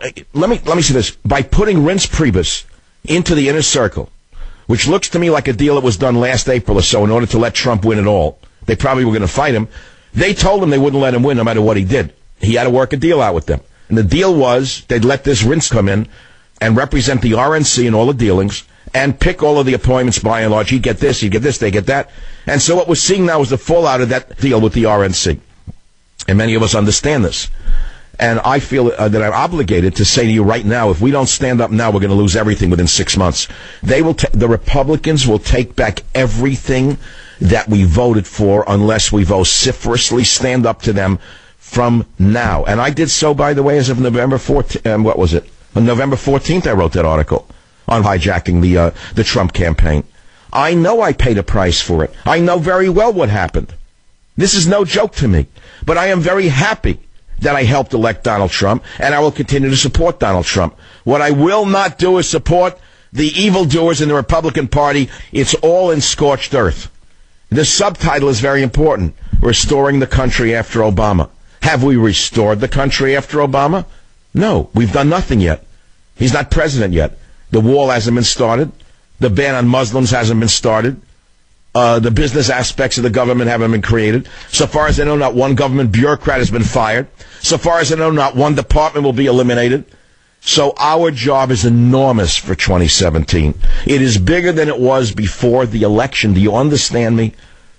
me say this, by putting Reince Priebus into the inner circle, which looks to me like a deal that was done last April or so in order to let Trump win it all. They probably were going to fight him. They told him they wouldn't let him win no matter what he did. He had to work a deal out with them. And the deal was they'd let this Reince come in and represent the RNC in all the dealings and pick all of the appointments by and large. He'd get this, they get that. And so what we're seeing now is the fallout of that deal with the RNC. And many of us understand this. And I feel that I'm obligated to say to you right now, if we don't stand up now, we're going to lose everything within 6 months. The Republicans will take back everything that we voted for unless we vociferously stand up to them from now. And I did so, by the way, as of November 14th. What was it? On November 14th, I wrote that article on hijacking the Trump campaign. I know I paid a price for it. I know very well what happened. This is no joke to me. But I am very happy that I helped elect Donald Trump, and I will continue to support Donald Trump. What I will not do is support the evildoers in the Republican Party. It's all in Scorched Earth. The subtitle is very important. Restoring the country after Obama. Have we restored the country after Obama? No, we've done nothing yet. He's not president yet. The wall hasn't been started. The ban on Muslims hasn't been started. The business aspects of the government haven't been created. So far as I know, not one government bureaucrat has been fired. So far as I know, not one department will be eliminated. So our job is enormous for 2017. It is bigger than it was before the election. Do you understand me?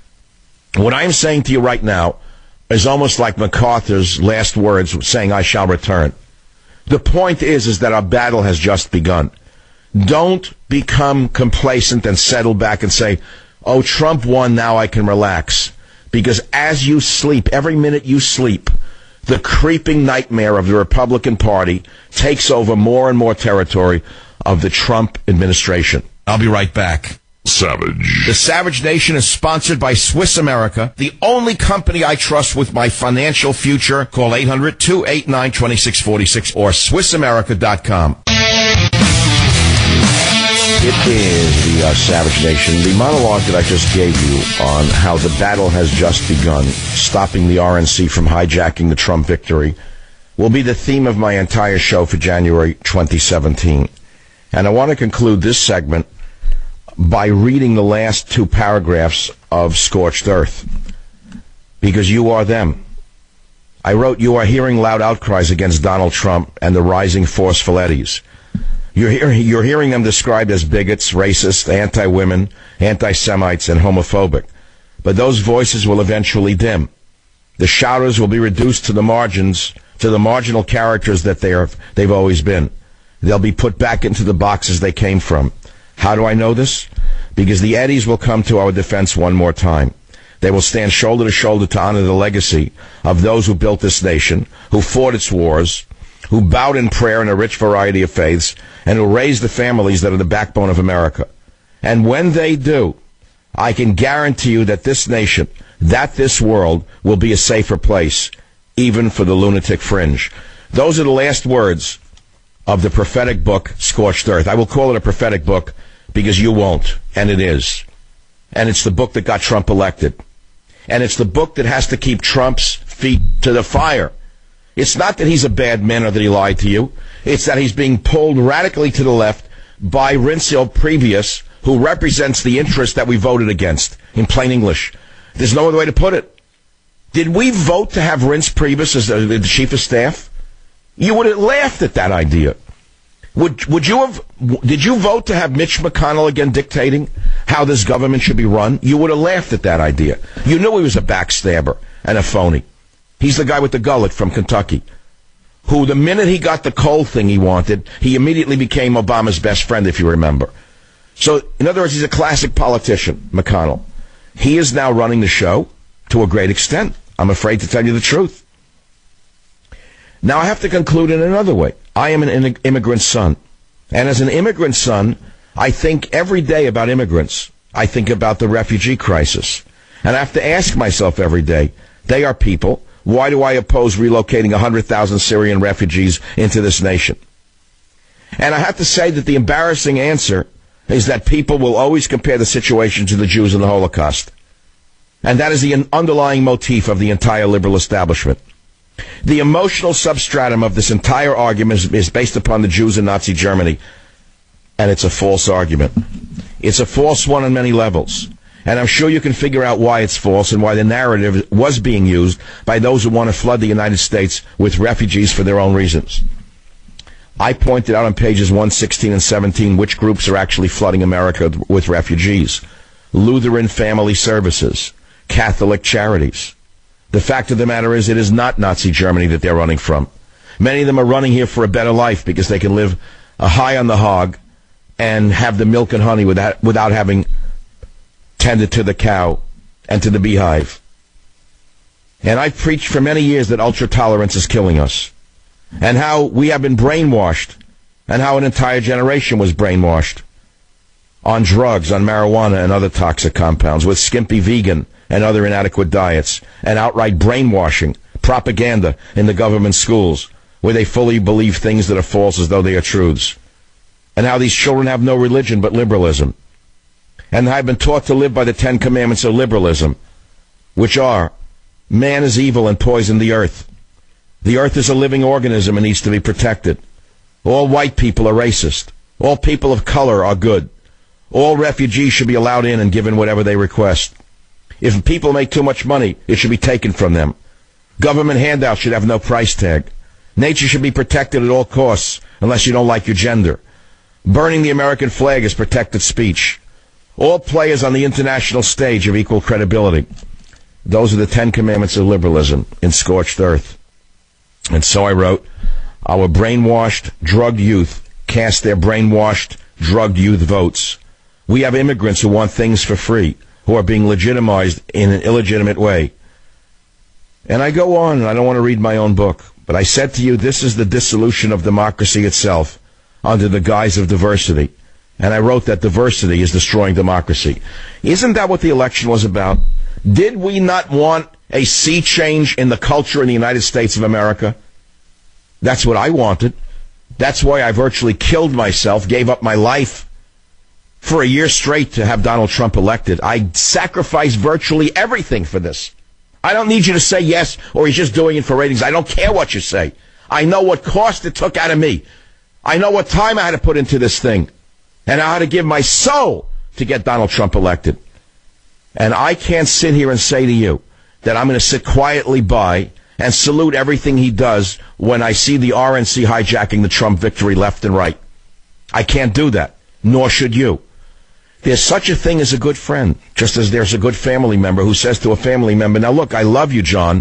What I'm saying to you right now is almost like MacArthur's last words saying, I shall return. The point is that our battle has just begun. Don't become complacent and settle back and say, oh, Trump won, now I can relax. Because as you sleep, every minute you sleep, the creeping nightmare of the Republican Party takes over more and more territory of the Trump administration. I'll be right back. Savage. The Savage Nation is sponsored by Swiss America, the only company I trust with my financial future. Call 800-289-2646 or SwissAmerica.com. It is the Savage Nation. The monologue that I just gave you on how the battle has just begun, stopping the RNC from hijacking the Trump victory, will be the theme of my entire show for January 2017. And I want to conclude this segment by reading the last 2 paragraphs of Scorched Earth, because you are them. I wrote, you are hearing loud outcries against Donald Trump and the rising forceful eddies. You're hearing them described as bigots, racists, anti-women, anti-Semites, and homophobic. But those voices will eventually dim. The shouters will be reduced to the margins, to the marginal characters that they've always been. They'll be put back into the boxes they came from. How do I know this? Because the Eddies will come to our defense one more time. They will stand shoulder to shoulder to honor the legacy of those who built this nation, who fought its wars, who bowed in prayer in a rich variety of faiths, and who raised the families that are the backbone of America. And when they do, I can guarantee you that this nation, that this world, will be a safer place, even for the lunatic fringe. Those are the last words of the prophetic book, Scorched Earth. I will call it a prophetic book because you won't, and it is. And it's the book that got Trump elected. And it's the book that has to keep Trump's feet to the fire. It's not that he's a bad man or that he lied to you. It's that he's being pulled radically to the left by Reince Priebus, who represents the interest that we voted against, in plain English. There's no other way to put it. Did we vote to have Reince Priebus as the chief of staff? You would have laughed at that idea. Did you vote to have Mitch McConnell again dictating how this government should be run? You would have laughed at that idea. You knew he was a backstabber and a phony. He's the guy with the gullet from Kentucky, who the minute he got the coal thing he wanted, he immediately became Obama's best friend, if you remember. So, in other words, he's a classic politician, McConnell. He is now running the show to a great extent. I'm afraid to tell you the truth. Now, I have to conclude in another way. I am an immigrant son. And as an immigrant son, I think every day about immigrants. I think about the refugee crisis. And I have to ask myself every day, they are people. Why do I oppose relocating 100,000 Syrian refugees into this nation? And I have to say that the embarrassing answer is that people will always compare the situation to the Jews in the Holocaust. And that is the underlying motif of the entire liberal establishment. The emotional substratum of this entire argument is based upon the Jews in Nazi Germany. And it's a false argument. It's a false one on many levels. And I'm sure you can figure out why it's false and why the narrative was being used by those who want to flood the United States with refugees for their own reasons. I pointed out on pages 116 and 17 which groups are actually flooding America with refugees. Lutheran Family Services, Catholic Charities. The fact of the matter is it is not Nazi Germany that they're running from. Many of them are running here for a better life because they can live high on the hog and have the milk and honey without having tended to the cow and to the beehive. And I've preached for many years that ultra-tolerance is killing us, and how we have been brainwashed, and how an entire generation was brainwashed on drugs, on marijuana and other toxic compounds, with skimpy vegan and other inadequate diets, and outright brainwashing, propaganda in the government schools, where they fully believe things that are false as though they are truths. And how these children have no religion but liberalism. And I've been taught to live by the 10 commandments of liberalism, which are, man is evil and poison the earth. The earth is a living organism and needs to be protected. All white people are racist. All people of color are good. All refugees should be allowed in and given whatever they request. If people make too much money, it should be taken from them. Government handouts should have no price tag. Nature should be protected at all costs, unless you don't like your gender. Burning the American flag is protected speech. All players on the international stage have equal credibility. Those are the 10 commandments of liberalism in Scorched Earth. And so I wrote, our brainwashed, drugged youth cast their brainwashed, drugged youth votes. We have immigrants who want things for free, who are being legitimized in an illegitimate way. And I go on, and I don't want to read my own book, but I said to you, this is the dissolution of democracy itself under the guise of diversity. And I wrote that diversity is destroying democracy. Isn't that what the election was about? Did we not want a sea change in the culture in the United States of America? That's what I wanted. That's why I virtually killed myself, gave up my life for a year straight to have Donald Trump elected. I sacrificed virtually everything for this. I don't need you to say yes or he's just doing it for ratings. I don't care what you say. I know what cost it took out of me. I know what time I had to put into this thing. And I had to give my soul to get Donald Trump elected. And I can't sit here and say to you that I'm going to sit quietly by and salute everything he does when I see the RNC hijacking the Trump victory left and right. I can't do that, nor should you. There's such a thing as a good friend, just as there's a good family member who says to a family member, now look, I love you, John,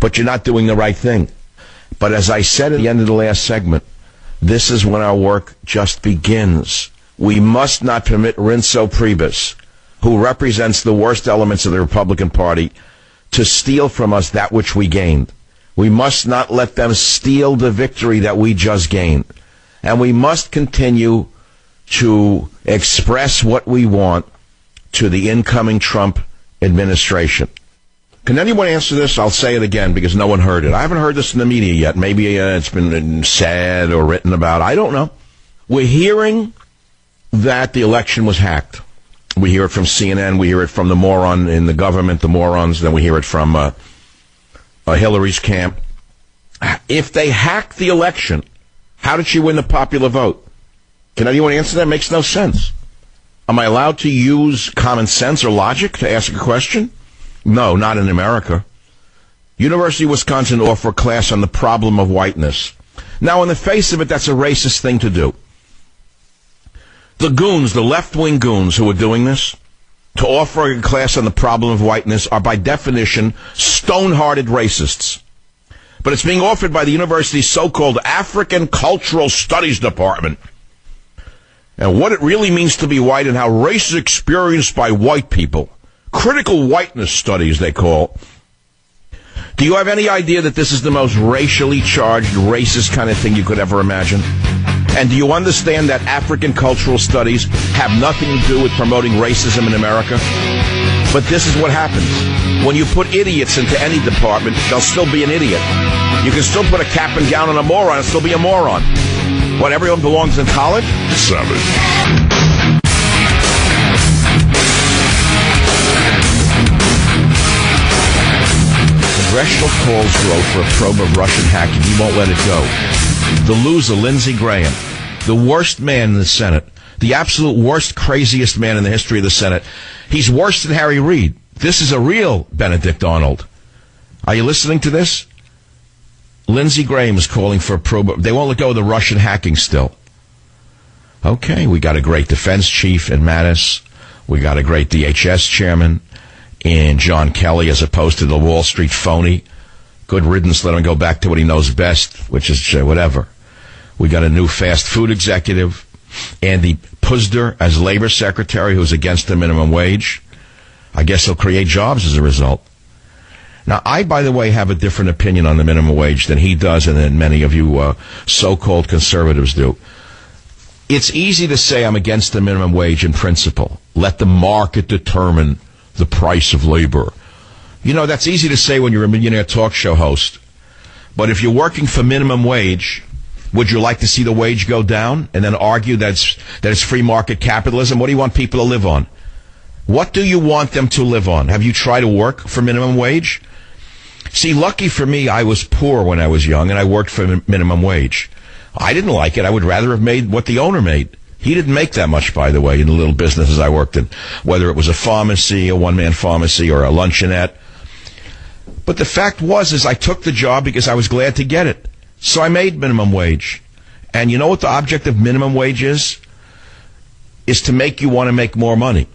but you're not doing the right thing. But as I said at the end of the last segment, this is when our work just begins. We must not permit Rinso Priebus, who represents the worst elements of the Republican Party, to steal from us that which we gained. We must not let them steal the victory that we just gained. And we must continue to express what we want to the incoming Trump administration. Can anyone answer this? I'll say it again because no one heard it. I haven't heard this in the media yet. Maybe it's been said or written about. I don't know. We're hearing that the election was hacked. We hear it from CNN. We hear it from the moron in the government, the morons. Then we hear it from Hillary's camp. If they hacked the election, how did she win the popular vote? Can anyone answer that? It makes no sense. Am I allowed to use common sense or logic to ask a question? No, not in America. University of Wisconsin offer a class on the problem of whiteness. Now, in the face of it, that's a racist thing to do. The goons, the left-wing goons who are doing this, to offer a class on the problem of whiteness are by definition stone-hearted racists. But it's being offered by the university's so-called African Cultural Studies Department. And what it really means to be white and how race is experienced by white people. Critical whiteness studies, they call. Do you have any idea that this is the most racially charged, racist kind of thing you could ever imagine? And do you understand that African cultural studies have nothing to do with promoting racism in America? But this is what happens. When you put idiots into any department, they'll still be an idiot. You can still put a cap and gown on a moron and still be a moron. What, everyone belongs in college? Savage. Congressional calls grow for a probe of Russian hacking. He won't let it go. The loser, Lindsey Graham, the worst man in the Senate, the absolute worst, craziest man in the history of the Senate. He's worse than Harry Reid. This is a real Benedict Arnold. Are you listening to this? Lindsey Graham is calling for a probe. They won't let go of the Russian hacking still. Okay, we got a great defense chief in Mattis. We got a great DHS chairman in John Kelly as opposed to the Wall Street phony. Good riddance, let him go back to what he knows best, which is whatever. We got a new fast food executive, Andy Puzder, as labor secretary, who's against the minimum wage. I guess he'll create jobs as a result. Now, I, by the way, have a different opinion on the minimum wage than he does and than many of you so-called conservatives do. It's easy to say I'm against the minimum wage in principle. Let the market determine the price of labor. You know, that's easy to say when you're a millionaire talk show host. But if you're working for minimum wage, would you like to see the wage go down and then argue that it's free market capitalism? What do you want people to live on? What do you want them to live on? Have you tried to work for minimum wage? See, lucky for me, I was poor when I was young, and I worked for minimum wage. I didn't like it. I would rather have made what the owner made. He didn't make that much, by the way, in the little businesses I worked in, whether it was a pharmacy, a one-man pharmacy, or a luncheonette. But the fact was I took the job because I was glad to get it. So I made minimum wage. And you know what the object of minimum wage is? Is to make you want to make more money.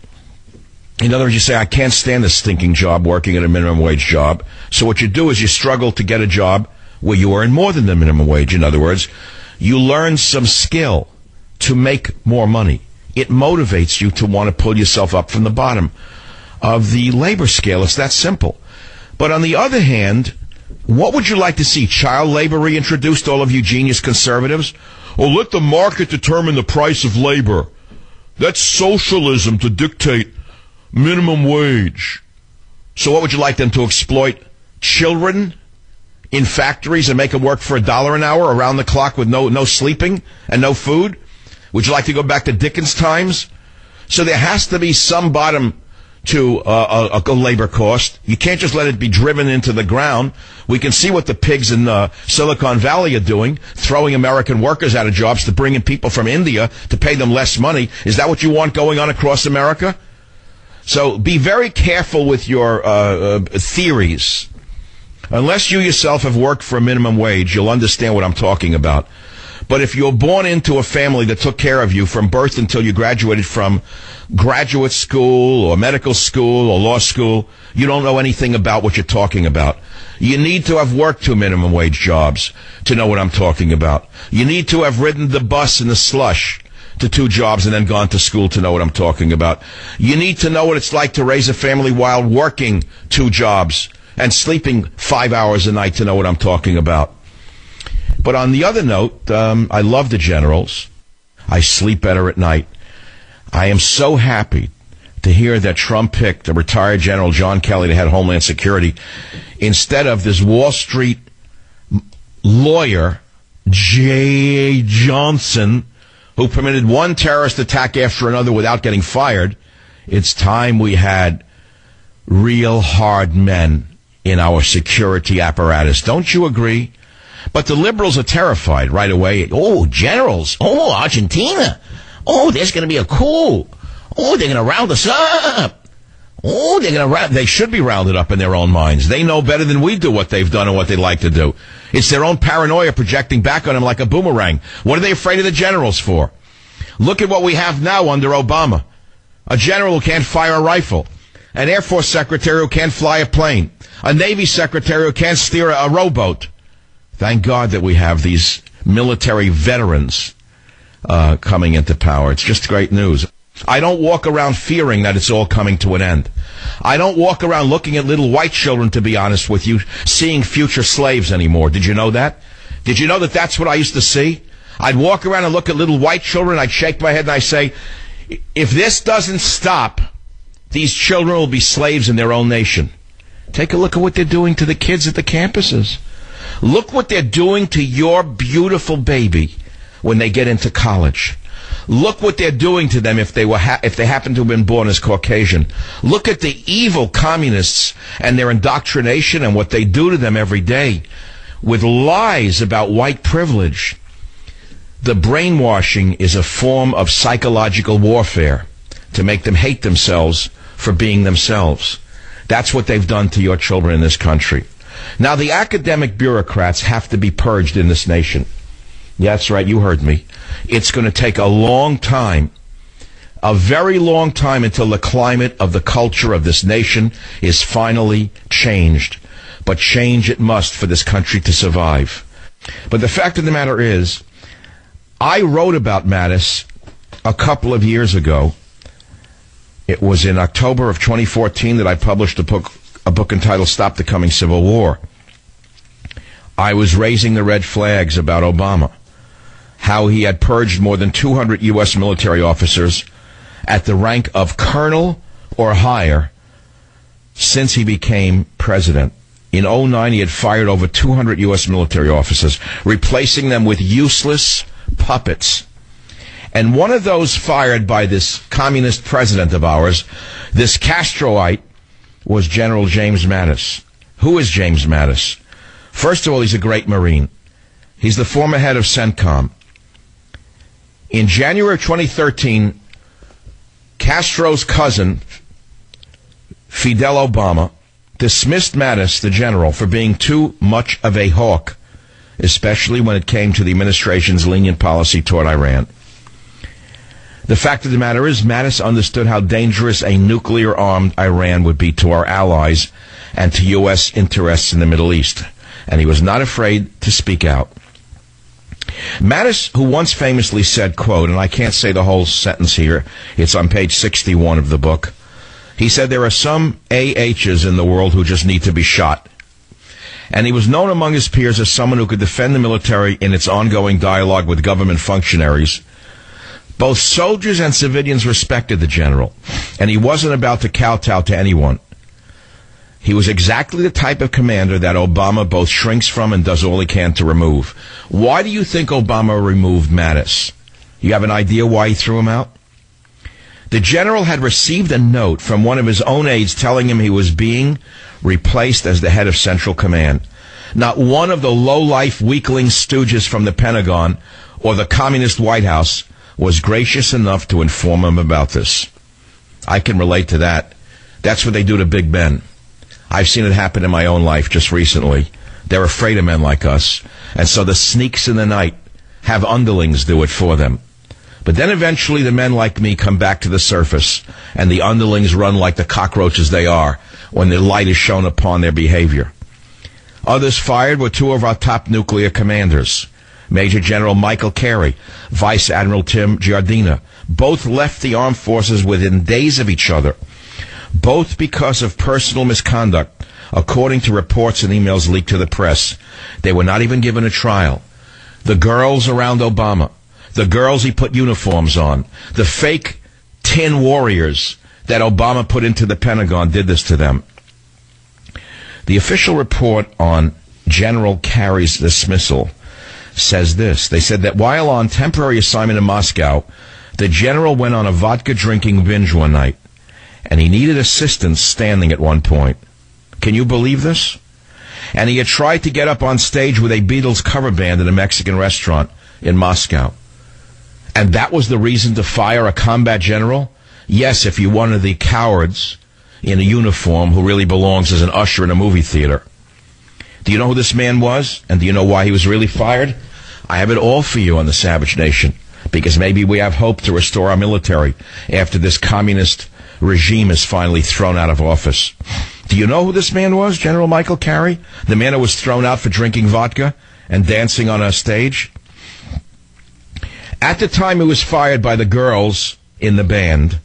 In other words, you say, I can't stand this stinking job working at a minimum wage job. So what you do is you struggle to get a job where you earn more than the minimum wage. In other words, you learn some skill to make more money. It motivates you to want to pull yourself up from the bottom of the labor scale. It's that simple. But on the other hand, what would you like to see? Child labor reintroduced, all of you genius conservatives? Or let the market determine the price of labor. That's socialism to dictate minimum wage. So what would you like them to exploit children in factories and make them work for $1 an hour around the clock with no sleeping and no food? Would you like to go back to Dickens times? So there has to be some bottom to a labor cost. You can't just let it be driven into the ground. We can see what the pigs in Silicon Valley are doing, throwing American workers out of jobs to bring in people from India to pay them less money. Is that what you want going on across America? So be very careful with your theories. Unless you yourself have worked for a minimum wage, you'll understand what I'm talking about. But if you're born into a family that took care of you from birth until you graduated from graduate school or medical school or law school, you don't know anything about what you're talking about. You need to have worked 2 minimum wage jobs to know what I'm talking about. You need to have ridden the bus in the slush to 2 jobs and then gone to school to know what I'm talking about. You need to know what it's like to raise a family while working 2 jobs and sleeping 5 hours a night to know what I'm talking about. But on the other note, I love the generals. I sleep better at night. I am so happy to hear that Trump picked a retired General John Kelly to head Homeland Security instead of this Wall Street lawyer, Jay Johnson, who permitted one terrorist attack after another without getting fired. It's time we had real hard men in our security apparatus. Don't you agree? But the liberals are terrified right away. Oh, generals. Oh, Argentina. Oh, there's going to be a coup. Oh, they're going to round us up. Oh, they should be rounded up in their own minds. They know better than we do what they've done and what they like to do. It's their own paranoia projecting back on them like a boomerang. What are they afraid of the generals for? Look at what we have now under Obama. A general who can't fire a rifle. An Air Force secretary who can't fly a plane. A Navy secretary who can't steer a rowboat. Thank God that we have these military veterans coming into power. It's just great news. I don't walk around fearing that it's all coming to an end. I don't walk around looking at little white children, to be honest with you, seeing future slaves anymore. Did you know that? Did you know that that's what I used to see? I'd walk around and look at little white children, I'd shake my head and I'd say, if this doesn't stop, these children will be slaves in their own nation. Take a look at what they're doing to the kids at the campuses. Look what they're doing to your beautiful baby when they get into college. Look what they're doing to them if they happen to have been born as Caucasian. Look at the evil communists and their indoctrination and what they do to them every day with lies about white privilege. The brainwashing is a form of psychological warfare to make them hate themselves for being themselves. That's what they've done to your children in this country. Now, the academic bureaucrats have to be purged in this nation. Yeah, that's right, you heard me. It's going to take a long time, a very long time, until the climate of the culture of this nation is finally changed. But change it must for this country to survive. But the fact of the matter is, I wrote about Mattis a couple of years ago. It was in October of 2014 that I published a book entitled Stop the Coming Civil War. I was raising the red flags about Obama, how he had purged more than 200 U.S. military officers at the rank of colonel or higher since he became president. In 2009, he had fired over 200 U.S. military officers, replacing them with useless puppets. And one of those fired by this communist president of ours, this Castroite, was General James Mattis. Who is James Mattis? First of all, he's a great Marine. He's the former head of CENTCOM. In January of 2013, Castro's cousin, Fidel Obama, dismissed Mattis, the general, for being too much of a hawk, especially when it came to the administration's lenient policy toward Iran. The fact of the matter is, Mattis understood how dangerous a nuclear-armed Iran would be to our allies and to U.S. interests in the Middle East, and he was not afraid to speak out. Mattis, who once famously said, quote, and I can't say the whole sentence here, it's on page 61 of the book, he said, there are some AHs in the world who just need to be shot. And he was known among his peers as someone who could defend the military in its ongoing dialogue with government functionaries. Both soldiers and civilians respected the general, and he wasn't about to kowtow to anyone. He was exactly the type of commander that Obama both shrinks from and does all he can to remove. Why do you think Obama removed Mattis? You have an idea why he threw him out? The general had received a note from one of his own aides telling him he was being replaced as the head of Central Command. Not one of the low-life weakling stooges from the Pentagon or the communist White House was gracious enough to inform him about this. I can relate to that. That's what they do to Big Ben. I've seen it happen in my own life just recently. They're afraid of men like us. And so the sneaks in the night have underlings do it for them. But then eventually the men like me come back to the surface, and the underlings run like the cockroaches they are when the light is shown upon their behavior. Others fired were two of our top nuclear commanders, Major General Michael Carey, Vice Admiral Tim Giardina. Both left the armed forces within days of each other, both because of personal misconduct, according to reports and emails leaked to the press. They were not even given a trial. The girls around Obama, the girls he put uniforms on, the fake tin warriors that Obama put into the Pentagon did this to them. The official report on General Carey's dismissal says this. They said that while on temporary assignment in Moscow, the general went on a vodka-drinking binge one night, and he needed assistance standing at one point. Can you believe this? And he had tried to get up on stage with a Beatles cover band in a Mexican restaurant in Moscow. And that was the reason to fire a combat general? Yes, if you're one of the cowards in a uniform who really belongs as an usher in a movie theater. Do you know who this man was? And do you know why he was really fired? I have it all for you on the Savage Nation, because maybe we have hope to restore our military after this communist regime is finally thrown out of office. Do you know who this man was, General Michael Carey? The man who was thrown out for drinking vodka and dancing on a stage? At the time he was fired by the girls in the band,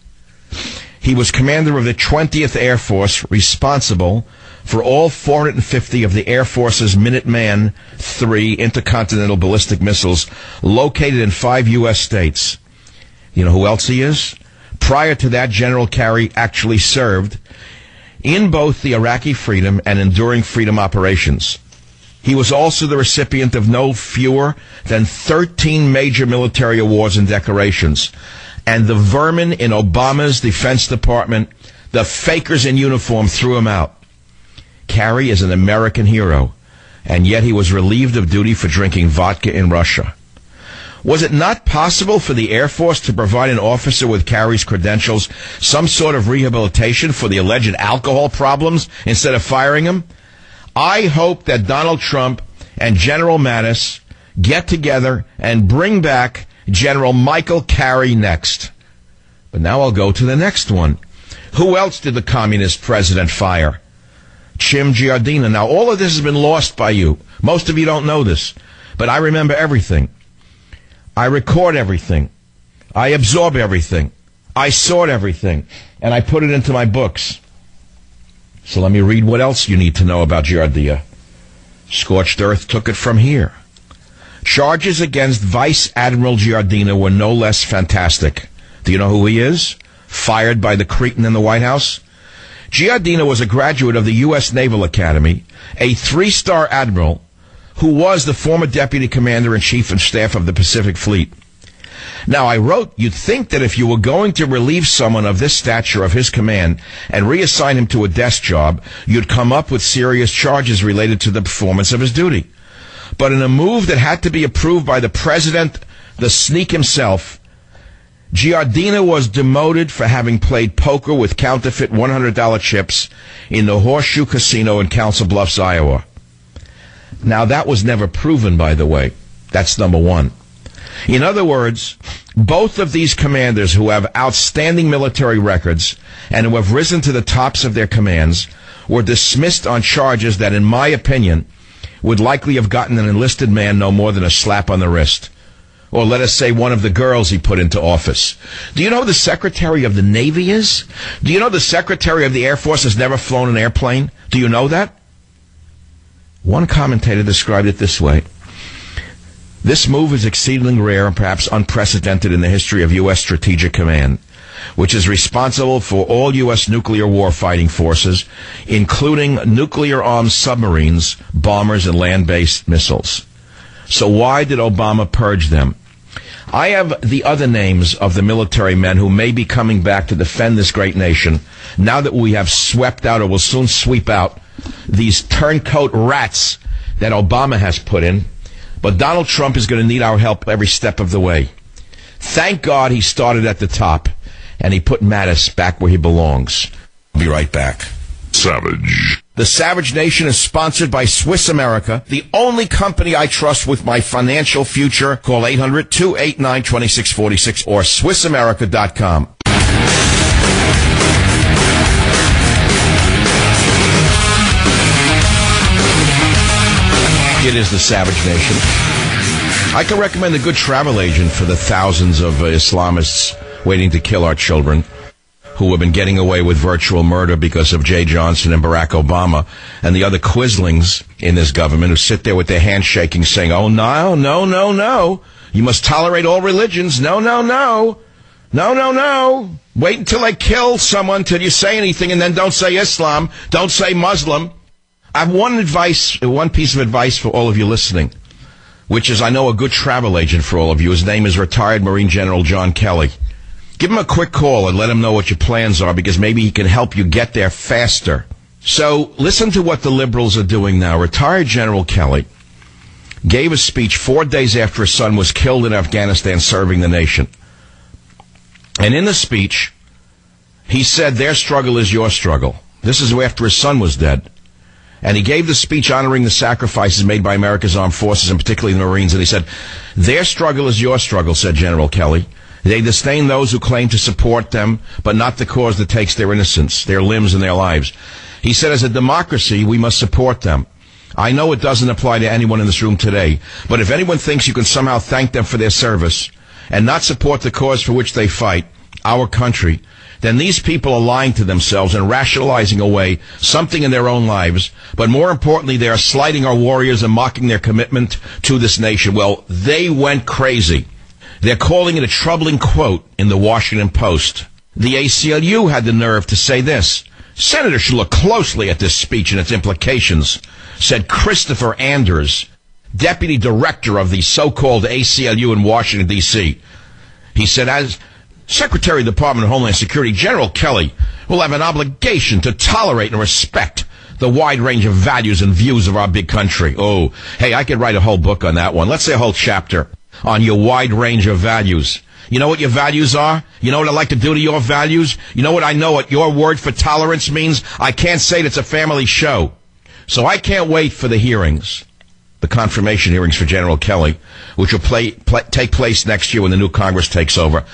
he was commander of the 20th Air Force, responsible for all 450 of the Air Force's Minuteman III intercontinental ballistic missiles located in 5 U.S. states. You know who else he is? Prior to that, General Carey actually served in both the Iraqi Freedom and Enduring Freedom operations. He was also the recipient of no fewer than 13 major military awards and decorations. And the vermin in Obama's Defense Department, the fakers in uniform, threw him out. Carey is an American hero, and yet he was relieved of duty for drinking vodka in Russia. Was it not possible for the Air Force to provide an officer with Carey's credentials some sort of rehabilitation for the alleged alcohol problems instead of firing him? I hope that Donald Trump and General Mattis get together and bring back General Michael Carey next. But now I'll go to the next one. Who else did the communist president fire? Tim Giardina. Now, all of this has been lost by you. Most of you don't know this, but I remember everything. I record everything. I absorb everything. I sort everything, and I put it into my books. So let me read what else you need to know about Giardia. Scorched Earth took it from here. Charges against Vice Admiral Giardina were no less fantastic. Do you know who he is? Fired by the cretin in the White House? Giardina was a graduate of the U.S. Naval Academy, a 3-star admiral who was the former deputy commander-in-chief and staff of the Pacific Fleet. Now, I wrote, you'd think that if you were going to relieve someone of this stature of his command and reassign him to a desk job, you'd come up with serious charges related to the performance of his duty. But in a move that had to be approved by the president, the sneak himself, Giardina was demoted for having played poker with counterfeit $100 chips in the Horseshoe Casino in Council Bluffs, Iowa. Now, that was never proven, by the way. That's number one. In other words, both of these commanders who have outstanding military records and who have risen to the tops of their commands were dismissed on charges that, in my opinion, would likely have gotten an enlisted man no more than a slap on the wrist. Or let us say one of the girls he put into office. Do you know who the Secretary of the Navy is? Do you know the Secretary of the Air Force has never flown an airplane? Do you know that? One commentator described it this way. This move is exceedingly rare and perhaps unprecedented in the history of U.S. Strategic Command, which is responsible for all U.S. nuclear warfighting forces, including nuclear-armed submarines, bombers, and land-based missiles. So why did Obama purge them? I have the other names of the military men who may be coming back to defend this great nation now that we have swept out or will soon sweep out these turncoat rats that Obama has put in. But Donald Trump is going to need our help every step of the way. Thank God he started at the top and he put Mattis back where he belongs. I'll be right back. Savage. The Savage Nation is sponsored by Swiss America, the only company I trust with my financial future. Call 800-289-2646 or SwissAmerica.com. It is the Savage Nation. I can recommend a good travel agent for the thousands of Islamists waiting to kill our children, who have been getting away with virtual murder because of Jay Johnson and Barack Obama and the other quislings in this government who sit there with their hands shaking saying, oh, no, no, no, no. You must tolerate all religions. No, no, no. No, no, no. Wait until they kill someone till you say anything, and then don't say Islam. Don't say Muslim. I have one piece of advice for all of you listening, which is I know a good travel agent for all of you. His name is retired Marine General John Kelly. Give him a quick call and let him know what your plans are, because maybe he can help you get there faster. So listen to what the liberals are doing now. Retired General Kelly gave a speech 4 days after his son was killed in Afghanistan serving the nation. And in the speech, he said their struggle is your struggle. This is after his son was dead. And he gave the speech honoring the sacrifices made by America's armed forces, and particularly the Marines. And he said, their struggle is your struggle, said General Kelly. They disdain those who claim to support them, but not the cause that takes their innocence, their limbs, and their lives. He said, as a democracy, we must support them. I know it doesn't apply to anyone in this room today, but if anyone thinks you can somehow thank them for their service and not support the cause for which they fight, our country, then these people are lying to themselves and rationalizing away something in their own lives. But more importantly, they are slighting our warriors and mocking their commitment to this nation. Well, they went crazy. They're calling it a troubling quote in the Washington Post. The ACLU had the nerve to say this. Senators should look closely at this speech and its implications, said Christopher Anders, deputy director of the so-called ACLU in Washington, D.C. He said, as Secretary of the Department of Homeland Security, General Kelly will have an obligation to tolerate and respect the wide range of values and views of our big country. Oh, hey, I could write a whole book on that one. Let's say a whole chapter on your wide range of values. You know what your values are? You know what I'd like to do to your values? You know what your word for tolerance means? I can't say it's a family show. So I can't wait for the hearings, the confirmation hearings for General Kelly, which will take place next year when the new Congress takes over.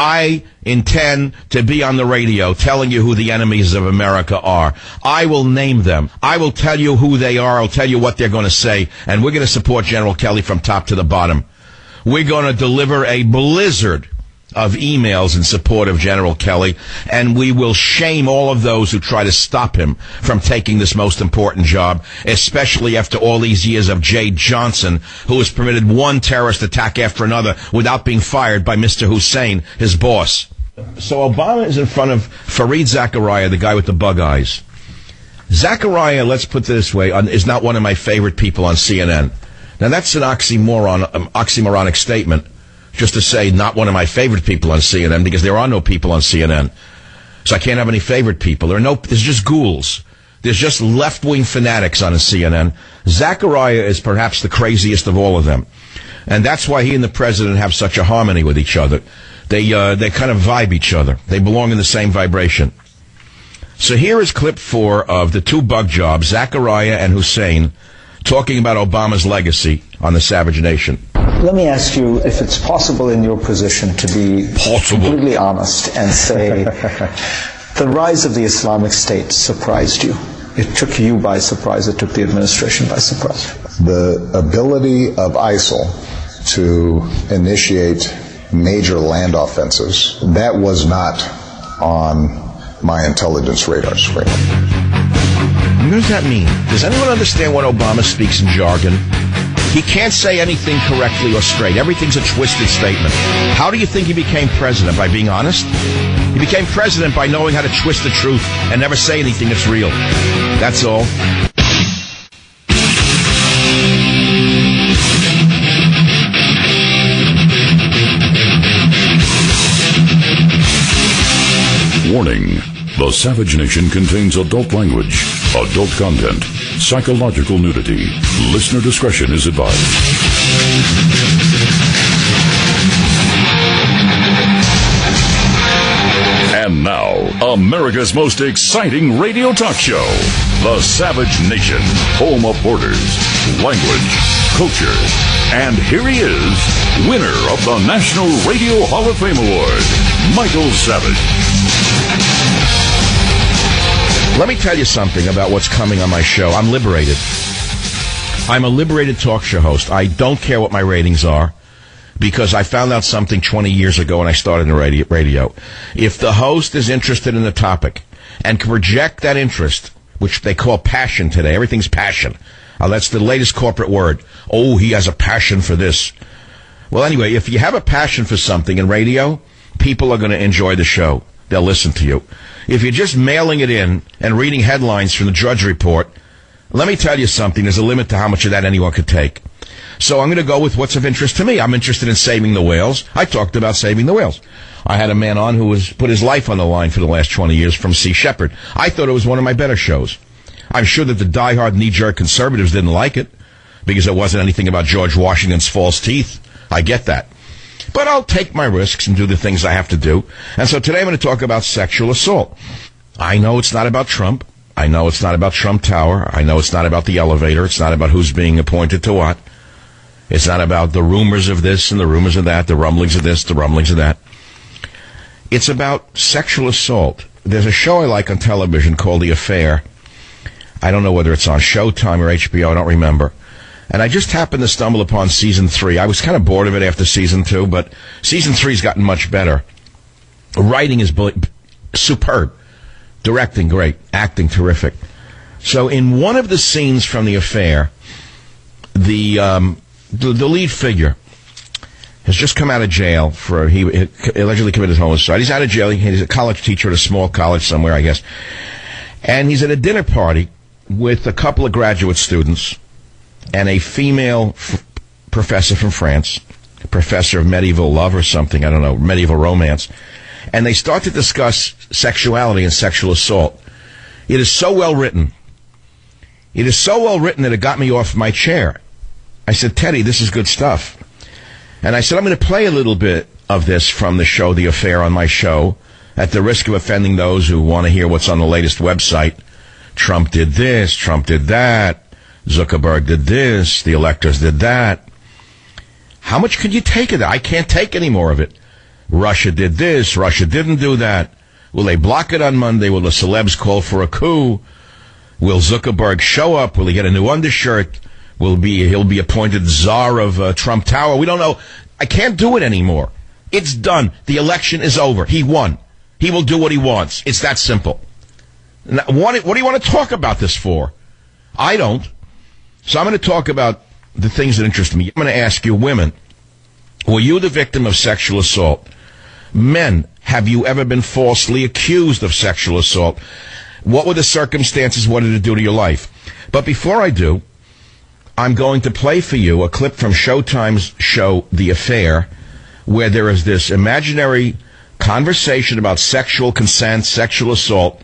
I intend to be on the radio telling you who the enemies of America are. I will name them. I will tell you who they are. I'll tell you what they're going to say. And we're going to support General Kelly from top to the bottom. We're going to deliver a blizzard of emails in support of General Kelly, and we will shame all of those who try to stop him from taking this most important job, especially after all these years of Jay Johnson, who has permitted one terrorist attack after another without being fired by Mr. Hussein, his boss. So Obama is in front of Fareed Zakaria, the guy with the bug eyes. Zakaria, let's put it this way, is not one of my favorite people on CNN. Now, that's an oxymoronic statement, just to say not one of my favorite people on CNN, because there are no people on CNN. So I can't have any favorite people. There's just ghouls. There's just left-wing fanatics on CNN. Zakaria is perhaps the craziest of all of them. And that's why he and the president have such a harmony with each other. They kind of vibe each other. They belong in the same vibration. So here is clip 4 of the two bug jobs, Zakaria and Hussein, talking about Obama's legacy on the Savage Nation. Let me ask you if it's possible in your position to be completely honest and say the rise of the Islamic State surprised you. It took you by surprise. It took the administration by surprise. The ability of ISIL to initiate major land offensives, that was not on my intelligence radar screen. What does that mean? Does anyone understand when Obama speaks in jargon? He can't say anything correctly or straight. Everything's a twisted statement. How do you think he became president? By being honest? He became president by knowing how to twist the truth and never say anything that's real. That's all. Warning. The Savage Nation contains adult language, adult content, psychological nudity. Listener discretion is advised. And now, America's most exciting radio talk show, The Savage Nation, home of borders, language, culture. And here he is, winner of the National Radio Hall of Fame Award, Michael Savage. Let me tell you something about what's coming on my show. I'm liberated. I'm a liberated talk show host. I don't care what my ratings are, because I found out something 20 years ago when I started in radio. If the host is interested in the topic and can project that interest, which they call passion today, everything's passion. That's the latest corporate word. Oh, he has a passion for this. Well, anyway, if you have a passion for something in radio, people are going to enjoy the show. They'll listen to you. If you're just mailing it in and reading headlines from the Drudge Report, let me tell you something. There's a limit to how much of that anyone could take. So I'm going to go with what's of interest to me. I'm interested in saving the whales. I talked about saving the whales. I had a man on who has put his life on the line for the last 20 years from Sea Shepherd. I thought it was one of my better shows. I'm sure that the diehard knee-jerk conservatives didn't like it because it wasn't anything about George Washington's false teeth. I get that. But I'll take my risks and do the things I have to do. And so today I'm going to talk about sexual assault. I know it's not about Trump. I know it's not about Trump Tower. I know it's not about the elevator. It's not about who's being appointed to what. It's not about the rumors of this and the rumors of that, the rumblings of this, the rumblings of that. It's about sexual assault. There's a show I like on television called The Affair. I don't know whether it's on Showtime or HBO. I don't remember. And I just happened to stumble upon season 3. I was kind of bored of it after season 2, but season 3's gotten much better. Writing is superb. Directing, great. Acting, terrific. So in one of the scenes from The Affair, the lead figure has just come out of jail for, he allegedly committed homicide. He's out of jail. He's a college teacher at a small college somewhere, I guess. And he's at a dinner party with a couple of graduate students and a female professor from France, a professor of medieval love or something, I don't know, medieval romance. And they start to discuss sexuality and sexual assault. It is so well written. It is so well written that it got me off my chair. I said, Teddy, this is good stuff. And I said, I'm going to play a little bit of this from the show, The Affair, on my show, at the risk of offending those who want to hear what's on the latest website. Trump did this, Trump did that, Zuckerberg did this, the electors did that. How much could you take of that? I can't take any more of it. Russia did this, Russia didn't do that. Will they block it on Monday? Will the celebs call for a coup? Will Zuckerberg show up? Will he get a new undershirt? He'll be appointed czar of Trump Tower? We don't know. I can't do it anymore. It's done. The election is over. He won. He will do what he wants. It's that simple. Now, what do you want to talk about this for? I don't. So I'm going to talk about the things that interest me. I'm going to ask you, women, were you the victim of sexual assault? Men, have you ever been falsely accused of sexual assault? What were the circumstances? What did it do to your life? But before I do, I'm going to play for you a clip from Showtime's show, The Affair, where there is this imaginary conversation about sexual consent, sexual assault,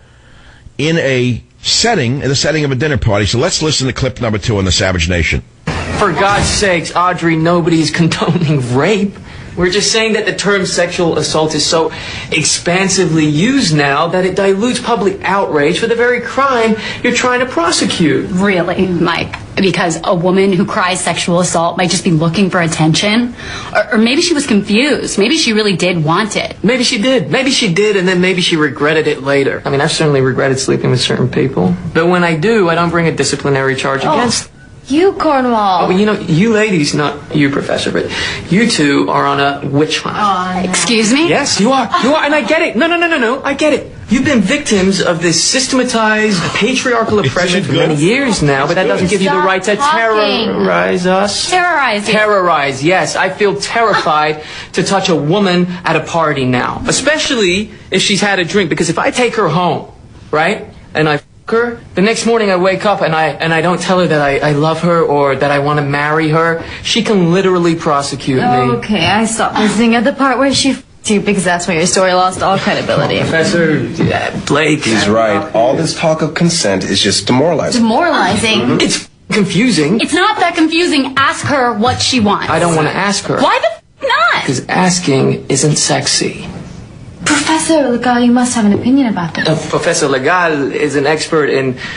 in the setting of a dinner party. So let's listen to clip number 2 on the Savage Nation. For God's sakes, Audrey, nobody's condoning rape. We're just saying that the term sexual assault is so expansively used now that it dilutes public outrage for the very crime you're trying to prosecute. Really, Mike? Because a woman who cries sexual assault might just be looking for attention? Or maybe she was confused. Maybe she really did want it. Maybe she did. Maybe she did, and then maybe she regretted it later. I mean, I've certainly regretted sleeping with certain people. But when I do, I don't bring a disciplinary charge against you, Cornwall. Oh, you know, you ladies, not you, Professor, but you two are on a witch hunt. Oh, no. Excuse me? Yes, you are. You are, and I get it. No, I get it. You've been victims of this systematized patriarchal oppression for many years now, but that doesn't give you the right to terrorize us. Terrorize you. Terrorize, yes. I feel terrified to touch a woman at a party now, especially if she's had a drink, because if I take her home, right, and I her, the next morning I wake up and I don't tell her that I love her or that I want to marry her, she can literally prosecute me. Okay, I stopped listening at the part where she f***ed you because that's when your story lost all credibility. Professor Blake. He's right. All this talk of consent is just demoralizing. Demoralizing? Mm-hmm. It's confusing. It's not that confusing. Ask her what she wants. I don't want to ask her. Why the f*** not? Because asking isn't sexy. Professor Legal, you must have an opinion about this. Professor Legal is an expert in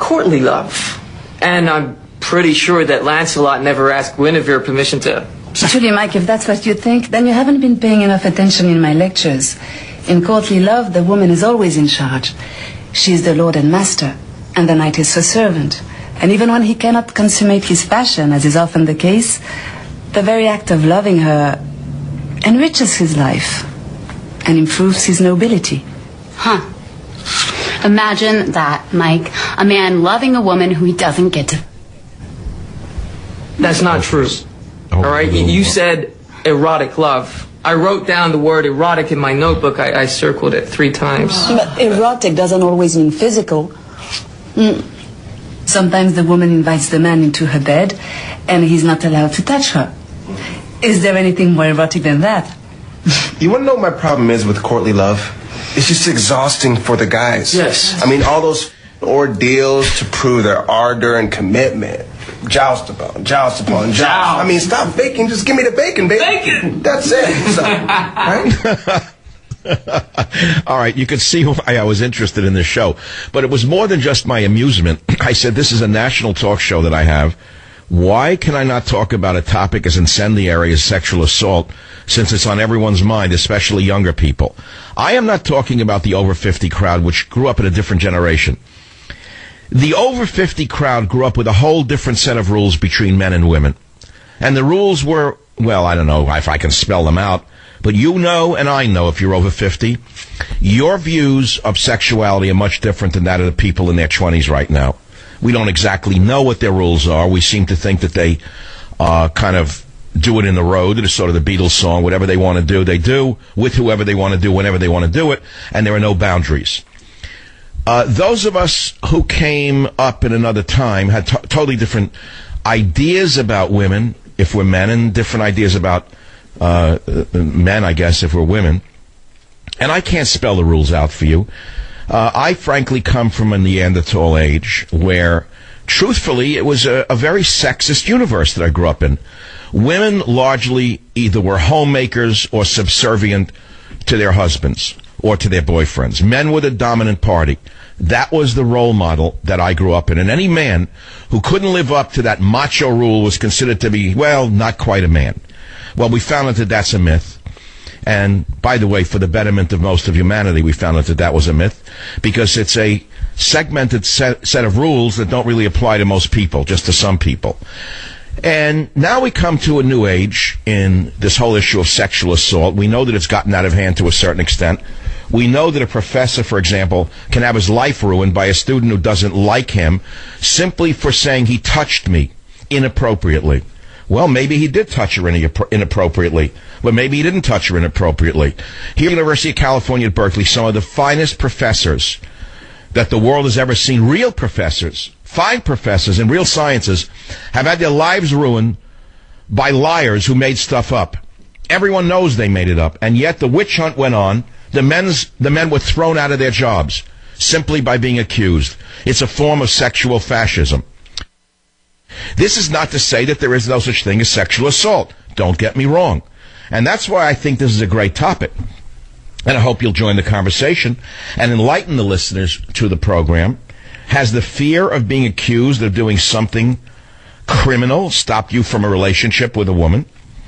courtly love. And I'm pretty sure that Lancelot never asked Guinevere permission to... Truly, Mike, if that's what you think, then you haven't been paying enough attention in my lectures. In courtly love, the woman is always in charge. She is the lord and master, and the knight is her servant. And even when he cannot consummate his passion, as is often the case, the very act of loving her enriches his life and improves his nobility. Huh. Imagine that, Mike. A man loving a woman who he doesn't get to... That's not true. All right? You said erotic love. I wrote down the word erotic in my notebook. I circled it 3 times. But erotic doesn't always mean physical. Sometimes the woman invites the man into her bed, and he's not allowed to touch her. Is there anything more erotic than that? You want to know what my problem is with courtly love? It's just exhausting for the guys. Yes. I mean, all those ordeals to prove their ardor and commitment. Joust upon, joust upon, joust. I mean, stop baking. Just give me the bacon, baby. Bacon! That's it. So, right? All right, you can see why I was interested in this show. But it was more than just my amusement. I said, this is a national talk show that I have. Why can I not talk about a topic as incendiary as sexual assault, since it's on everyone's mind, especially younger people? I am not talking about the over 50 crowd, which grew up in a different generation. The over 50 crowd grew up with a whole different set of rules between men and women. And the rules were, well, I don't know if I can spell them out, but you know and I know, if you're over 50, your views of sexuality are much different than that of the people in their 20s right now. We don't exactly know what their rules are. We seem to think that they kind of do it in the road. It is sort of the Beatles song. Whatever they want to do, they do with whoever they want to do, whenever they want to do it, and there are no boundaries. Those of us who came up in another time had totally different ideas about women, if we're men, and different ideas about men, I guess, if we're women. And I can't spell the rules out for you. I frankly come from a Neanderthal age where, truthfully, it was a very sexist universe that I grew up in. Women largely either were homemakers or subservient to their husbands or to their boyfriends. Men were the dominant party. That was the role model that I grew up in. And any man who couldn't live up to that macho rule was considered to be, well, not quite a man. Well, we found out that that's a myth. And, by the way, for the betterment of most of humanity, we found out that that was a myth, because it's a segmented set of rules that don't really apply to most people, just to some people. And now we come to a new age in this whole issue of sexual assault. We know that it's gotten out of hand to a certain extent. We know that a professor, for example, can have his life ruined by a student who doesn't like him simply for saying he touched me inappropriately. Well, maybe he did touch her inappropriately, but maybe he didn't touch her inappropriately. Here at the University of California at Berkeley, some of the finest professors that the world has ever seen, real professors, fine professors in real sciences, have had their lives ruined by liars who made stuff up. Everyone knows they made it up, and yet the witch hunt went on. The men were thrown out of their jobs simply by being accused. It's a form of sexual fascism. This is not to say that there is no such thing as sexual assault. Don't get me wrong. And that's why I think this is a great topic. And I hope you'll join the conversation and enlighten the listeners to the program. Has the fear of being accused of doing something criminal stopped you from a relationship with a woman?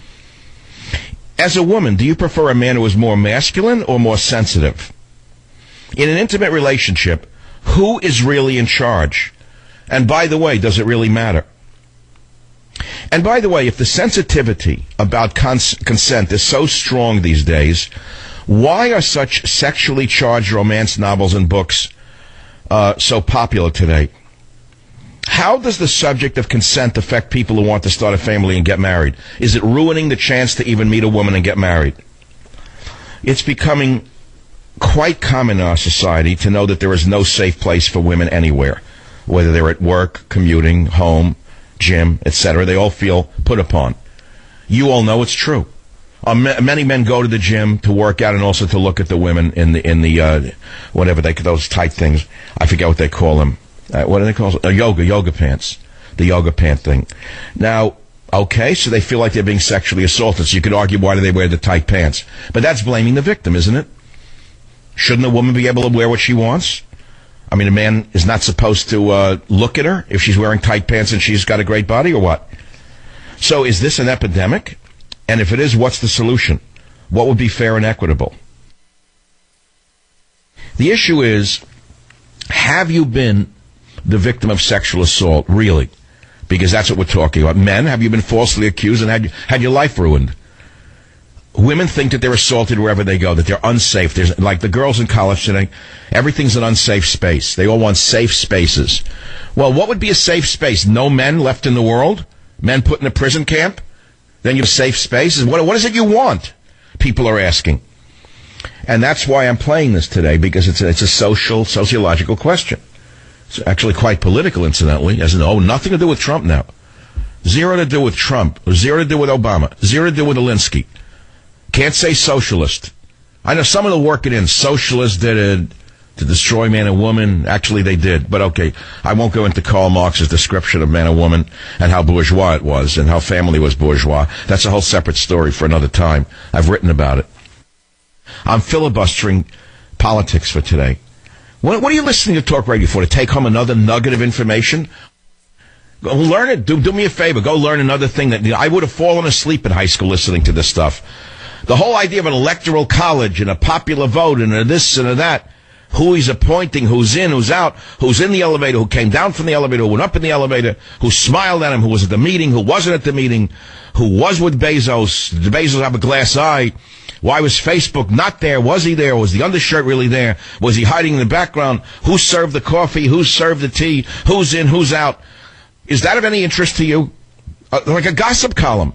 As a woman, do you prefer a man who is more masculine or more sensitive? In an intimate relationship, who is really in charge? And by the way, does it really matter? And by the way, if the sensitivity about consent is so strong these days, why are such sexually charged romance novels and books so popular today? How does the subject of consent affect people who want to start a family and get married? Is it ruining the chance to even meet a woman and get married? It's becoming quite common in our society to know that there is no safe place for women anywhere. Whether they're at work, commuting, home, gym, etc., they all feel put upon. You all know it's true. Many men go to the gym to work out and also to look at the women in the whatever those tight things. I forget what they call them. What do they call it? Yoga pants. The yoga pant thing. Now, okay, so they feel like they're being sexually assaulted. So you could argue, why do they wear the tight pants? But that's blaming the victim, isn't it? Shouldn't a woman be able to wear what she wants? I mean, a man is not supposed to look at her if she's wearing tight pants and she's got a great body, or what? So is this an epidemic? And if it is, what's the solution? What would be fair and equitable? The issue is, have you been the victim of sexual assault, really? Because that's what we're talking about. Men, have you been falsely accused and had your life ruined? Women think that they're assaulted wherever they go, that they're unsafe. There's, like the girls in college today, everything's an unsafe space. They all want safe spaces. Well, what would be a safe space? No men left in the world? Men put in a prison camp? Then you have safe spaces? What is it you want? People are asking. And that's why I'm playing this today, because it's a sociological question. It's actually quite political, incidentally. As nothing to do with Trump now. Zero to do with Trump. Zero to do with Obama. Zero to do with Alinsky. Can't say socialist. I know someone will work it in. Socialists did it to destroy man and woman. Actually, they did. But okay, I won't go into Karl Marx's description of man and woman and how bourgeois it was and how family was bourgeois. That's a whole separate story for another time. I've written about it. I'm filibustering politics for today. What are you listening to talk radio for? To take home another nugget of information? Go learn it. Do me a favor. Go learn another thing that I would have fallen asleep in high school listening to this stuff. The whole idea of an electoral college and a popular vote and a this and a that, who he's appointing, who's in, who's out, who's in the elevator, who came down from the elevator, who went up in the elevator, who smiled at him, who was at the meeting, who wasn't at the meeting, who was with Bezos. Did Bezos have a glass eye? Why was Facebook not there? Was he there? Was the undershirt really there? Was he hiding in the background? Who served the coffee? Who served the tea? Who's in? Who's out? Is that of any interest to you? Like a gossip column.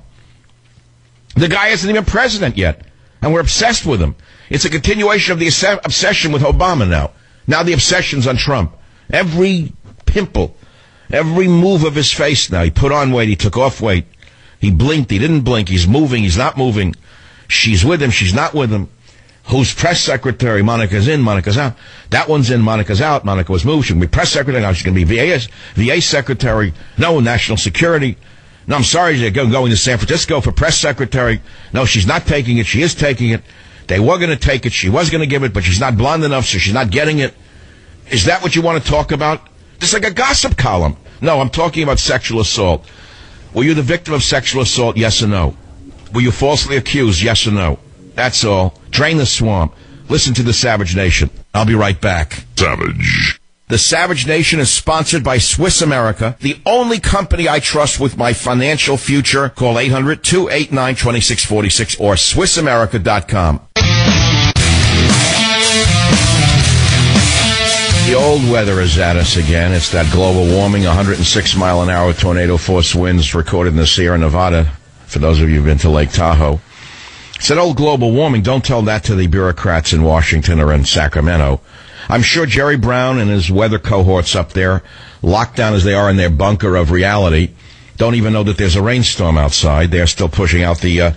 The guy isn't even president yet, and we're obsessed with him. It's a continuation of the obsession with Obama now. Now the obsession's on Trump. Every pimple, every move of his face now. He put on weight, he took off weight. He blinked, he didn't blink, he's moving, he's not moving. She's with him, she's not with him. Who's press secretary? Monica's in, Monica's out. That one's in, Monica's out. Monica was moved. She can be press secretary. Now she's going to be VA secretary. No, national security. No, I'm sorry, they're going to San Francisco for press secretary. No, she's not taking it. She is taking it. They were going to take it. She was going to give it, but she's not blonde enough, so she's not getting it. Is that what you want to talk about? Just like a gossip column. No, I'm talking about sexual assault. Were you the victim of sexual assault? Yes or no? Were you falsely accused? Yes or no? That's all. Drain the swamp. Listen to the Savage Nation. I'll be right back. Savage. The Savage Nation is sponsored by Swiss America, the only company I trust with my financial future. Call 800-289-2646 or SwissAmerica.com. The old weather is at us again. It's that global warming, 106-mile-an-hour tornado force winds recorded in the Sierra Nevada, for those of you who've been to Lake Tahoe. It's that old global warming. Don't tell that to the bureaucrats in Washington or in Sacramento. I'm sure Jerry Brown and his weather cohorts up there, locked down as they are in their bunker of reality, don't even know that there's a rainstorm outside. They're still pushing out the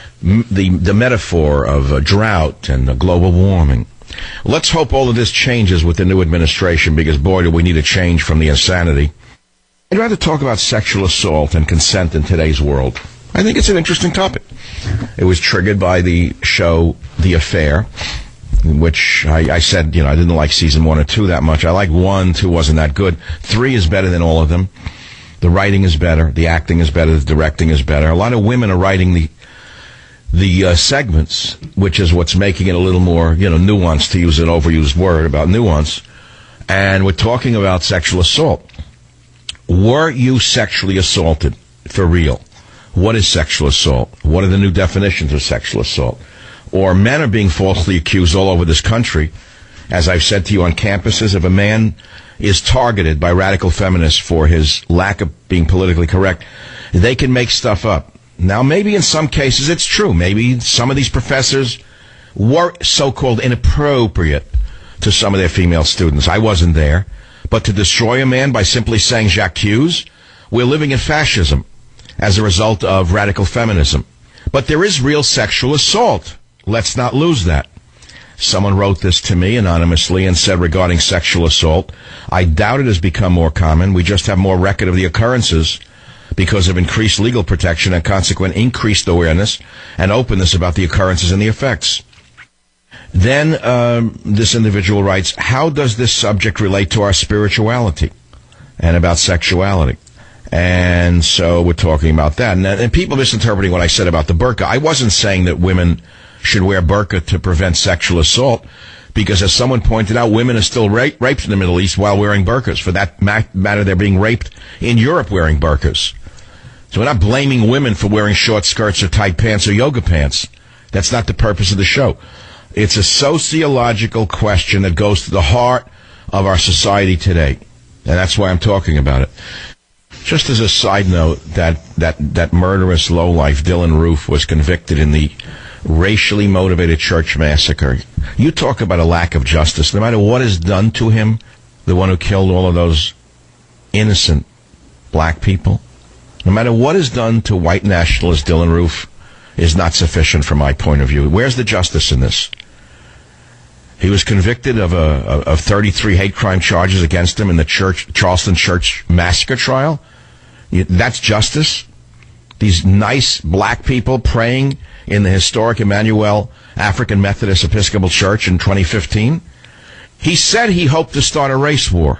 metaphor of drought and global warming. Let's hope all of this changes with the new administration, because, boy, do we need a change from the insanity. I'd rather talk about sexual assault and consent in today's world. I think it's an interesting topic. It was triggered by the show The Affair, in which I said, I didn't like season 1 or 2 that much. I liked 1, 2 wasn't that good. 3 is better than all of them. The writing is better. The acting is better. The directing is better. A lot of women are writing the segments, which is what's making it a little more, nuanced, to use an overused word about nuance. And we're talking about sexual assault. Were you sexually assaulted for real? What is sexual assault? What are the new definitions of sexual assault? Or men are being falsely accused all over this country. As I've said to you on campuses, if a man is targeted by radical feminists for his lack of being politically correct, they can make stuff up. Now, maybe in some cases it's true. Maybe some of these professors were so-called inappropriate to some of their female students. I wasn't there. But to destroy a man by simply saying j'accuse, we're living in fascism as a result of radical feminism. But there is real sexual assault. Let's not lose that. Someone wrote this to me anonymously and said regarding sexual assault, I doubt it has become more common. We just have more record of the occurrences because of increased legal protection and consequent increased awareness and openness about the occurrences and the effects. Then this individual writes, how does this subject relate to our spirituality and about sexuality? And so we're talking about that. And people misinterpreting what I said about the burqa. I wasn't saying that women should wear burqa to prevent sexual assault, because as someone pointed out, women are still raped in the Middle East while wearing burqas. For that matter, they're being raped in Europe wearing burqas. So we're not blaming women for wearing short skirts or tight pants or yoga pants. That's not the purpose of the show. It's a sociological question that goes to the heart of our society today. And that's why I'm talking about it. Just as a side note, that murderous lowlife Dylan Roof was convicted in the racially motivated church massacre. You talk about a lack of justice. No matter what is done to him, the one who killed all of those innocent black people, no matter what is done to white nationalist Dylan Roof is not sufficient from my point of view. Where's the justice in this? He was convicted of 33 hate crime charges against him in the Charleston church massacre trial. That's justice? These nice black people praying in the historic Emmanuel African Methodist Episcopal Church in 2015. He said he hoped to start a race war.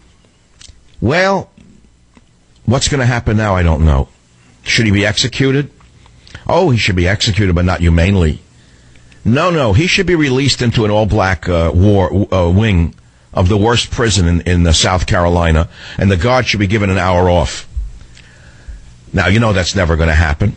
Well, what's going to happen now, I don't know. Should he be executed? Oh, he should be executed, but not humanely. No, he should be released into an all-black wing of the worst prison in South Carolina, and the guard should be given an hour off. Now, you know that's never going to happen.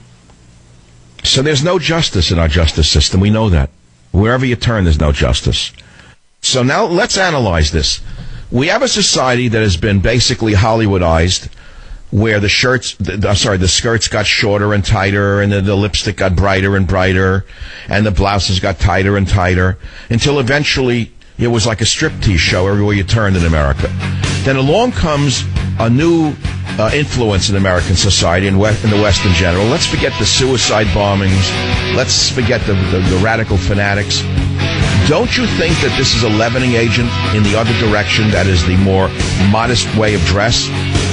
So there's no justice in our justice system. We know that. Wherever you turn, there's no justice. So now let's analyze this. We have a society that has been basically Hollywoodized, where the skirts got shorter and tighter, and the lipstick got brighter and brighter, and the blouses got tighter and tighter, until eventually it was like a striptease show everywhere you turned in America. Then along comes a new influence in American society and in the West in general. Let's forget the suicide bombings. Let's forget the radical fanatics. Don't you think that this is a leavening agent in the other direction, that is the more modest way of dress?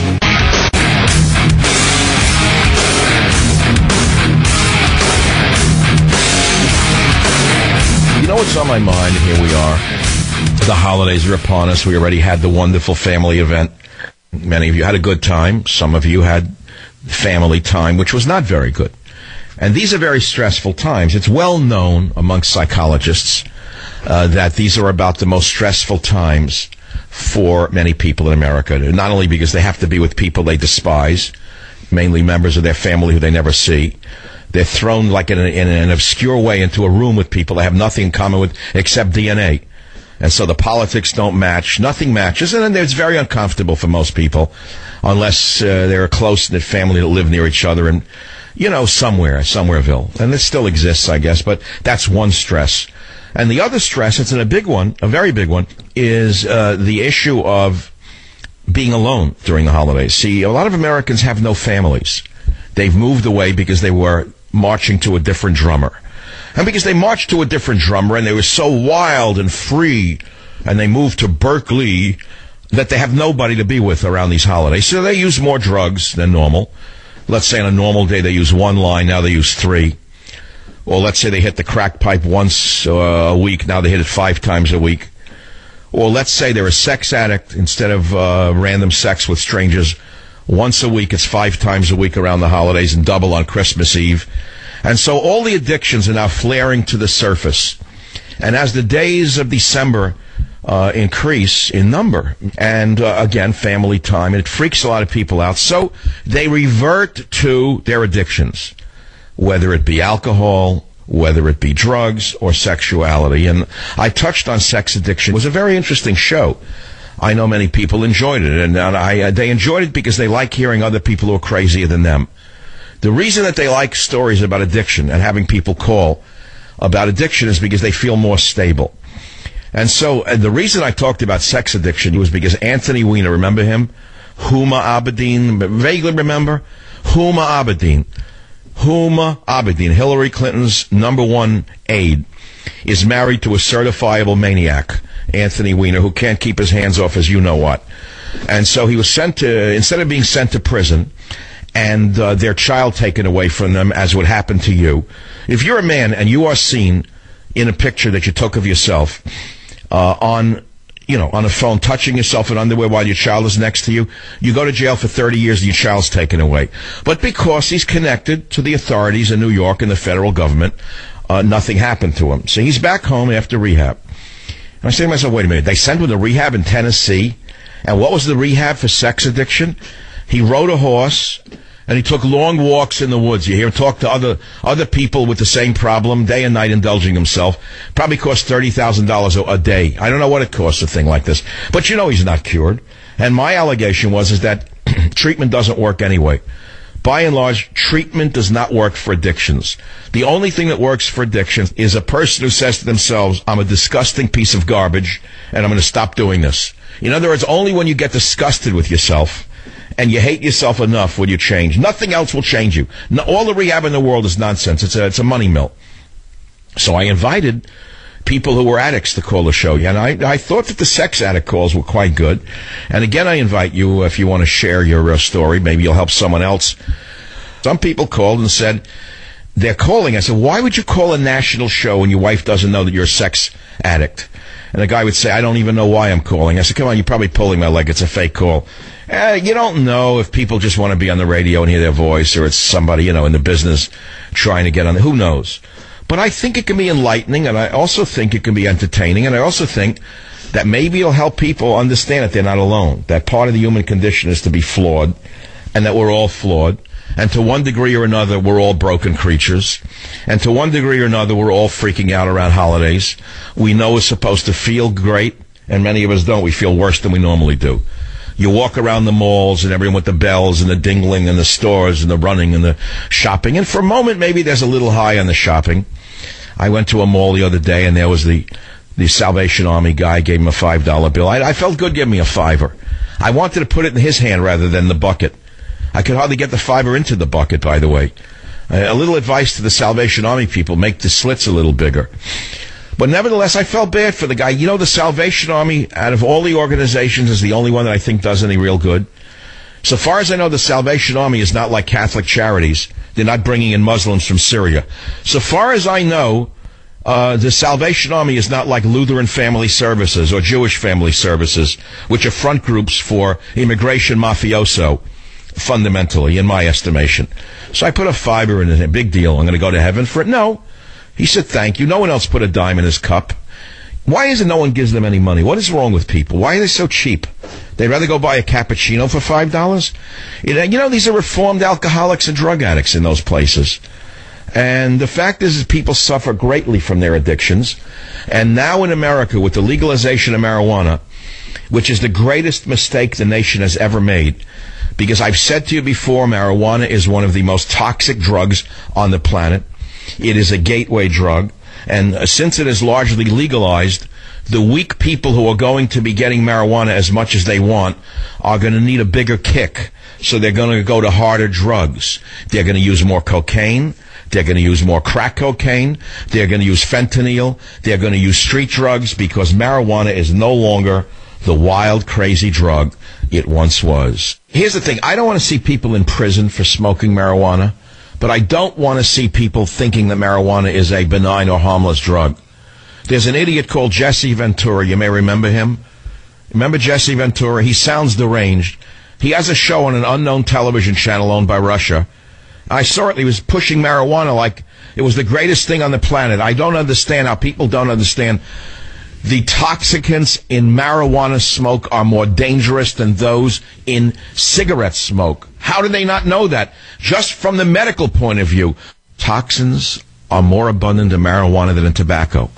You know what's on my mind? Here we are. The holidays are upon us. We already had the wonderful family event. Many of you had a good time. Some of you had family time, which was not very good. And these are very stressful times. It's well known amongst psychologists that these are about the most stressful times for many people in America. Not only because they have to be with people they despise, mainly members of their family who they never see. They're thrown like in an obscure way into a room with people they have nothing in common with except DNA. And so the politics don't match. Nothing matches. And then it's very uncomfortable for most people unless they're a close-knit family that live near each other and, somewhereville. And it still exists, I guess, but that's one stress. And the other stress, it's a big one, a very big one, is the issue of being alone during the holidays. See, a lot of Americans have no families. They've moved away because they were marching to a different drummer. And because they marched to a different drummer and they were so wild and free, and they moved to Berkeley, that they have nobody to be with around these holidays. So they use more drugs than normal. Let's say on a normal day they use one line, now they use 3. Or let's say they hit the crack pipe once a week, now they hit it 5 times a week. Or let's say they're a sex addict, instead of random sex with strangers, once a week, it's 5 times a week around the holidays and double on Christmas Eve. And so all the addictions are now flaring to the surface. And as the days of December increase in number, and again, family time, and it freaks a lot of people out, so they revert to their addictions, whether it be alcohol, whether it be drugs, or sexuality. And I touched on sex addiction. It was a very interesting show. I know many people enjoyed it, and they enjoyed it because they like hearing other people who are crazier than them. The reason that they like stories about addiction and having people call about addiction is because they feel more stable. And so the reason I talked about sex addiction was because Anthony Weiner, remember him? Huma Abedin, vaguely remember? Huma Abedin, Hillary Clinton's #1 aide, is married to a certifiable maniac, Anthony Weiner, who can't keep his hands off as you know what. And so he was instead of being sent to prison and their child taken away from them, as would happen to you, if you're a man and you are seen in a picture that you took of yourself on a phone, touching yourself in underwear while your child is next to you, you go to jail for 30 years and your child's taken away. But because he's connected to the authorities in New York and the federal government, nothing happened to him. So he's back home after rehab. And I say to myself, wait a minute, they sent him to rehab in Tennessee? And what was the rehab for sex addiction? He rode a horse, and he took long walks in the woods. You hear him talk to other people with the same problem, day and night indulging himself. Probably cost $30,000 a day. I don't know what it costs, a thing like this. But he's not cured. And my allegation is that treatment doesn't work anyway. By and large, treatment does not work for addictions. The only thing that works for addictions is a person who says to themselves, I'm a disgusting piece of garbage, and I'm going to stop doing this. In other words, only when you get disgusted with yourself and you hate yourself enough will you change. Nothing else will change you. No, all the rehab in the world is nonsense. It's a money mill. So I invited people who were addicts to call the show. And I thought that the sex addict calls were quite good. And again, I invite you, if you want to share your story, maybe you'll help someone else. Some people called and said, they're calling. I said, why would you call a national show when your wife doesn't know that you're a sex addict? And the guy would say, I don't even know why I'm calling. I said, come on, you're probably pulling my leg. It's a fake call. You don't know if people just want to be on the radio and hear their voice, or it's somebody, in the business trying to get on. Who knows? But I think it can be enlightening, and I also think it can be entertaining, and I also think that maybe it'll help people understand that they're not alone, that part of the human condition is to be flawed, and that we're all flawed, and to one degree or another, we're all broken creatures, and to one degree or another, we're all freaking out around holidays. We know we're supposed to feel great, and many of us don't. We feel worse than we normally do. You walk around the malls and everyone with the bells and the dingling and the stores and the running and the shopping. And for a moment, maybe there's a little high on the shopping. I went to a mall the other day and there was the Salvation Army guy, gave him a $5 bill. I felt good giving me a $5. I wanted to put it in his hand rather than the bucket. I could hardly get the $5 into the bucket, by the way. A little advice to the Salvation Army people, make the slits a little bigger. But nevertheless, I felt bad for the guy. The Salvation Army, out of all the organizations, is the only one that I think does any real good. So far as I know, the Salvation Army is not like Catholic Charities. They're not bringing in Muslims from Syria. So far as I know, the Salvation Army is not like Lutheran Family Services or Jewish Family Services, which are front groups for immigration mafioso, fundamentally, in my estimation. So I put a $5 in it. Big deal. I'm going to go to heaven for it? No. He said, thank you. No one else put a dime in his cup. Why is it no one gives them any money? What is wrong with people? Why are they so cheap? They'd rather go buy a cappuccino for $5? These are reformed alcoholics and drug addicts in those places. And the fact is people suffer greatly from their addictions. And now in America, with the legalization of marijuana, which is the greatest mistake the nation has ever made, because I've said to you before, marijuana is one of the most toxic drugs on the planet. It is a gateway drug, and since it is largely legalized, the weak people who are going to be getting marijuana as much as they want are going to need a bigger kick, so they're going to go to harder drugs. They're going to use more cocaine. They're going to use more crack cocaine. They're going to use fentanyl. They're going to use street drugs, because marijuana is no longer the wild, crazy drug it once was. Here's the thing. I don't want to see people in prison for smoking marijuana. But I don't want to see people thinking that marijuana is a benign or harmless drug. There's an idiot called Jesse Ventura. You may remember him. Remember Jesse Ventura? He sounds deranged. He has a show on an unknown television channel owned by Russia. I saw it. He was pushing marijuana like it was the greatest thing on the planet. I don't understand how people don't understand. The toxicants in marijuana smoke are more dangerous than those in cigarette smoke. How do they not know that? Just from the medical point of view, toxins are more abundant in marijuana than in tobacco.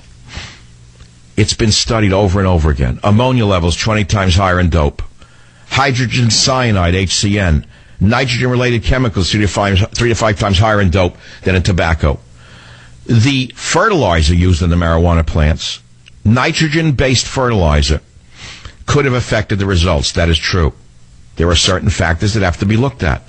It's been studied over and over again. Ammonia levels 20 times higher in dope. Hydrogen cyanide, HCN. Nitrogen-related chemicals 3 to 5 times higher in dope than in tobacco. The fertilizer used in the marijuana plants, nitrogen-based fertilizer, could have affected the results. That is true. There are certain factors that have to be looked at.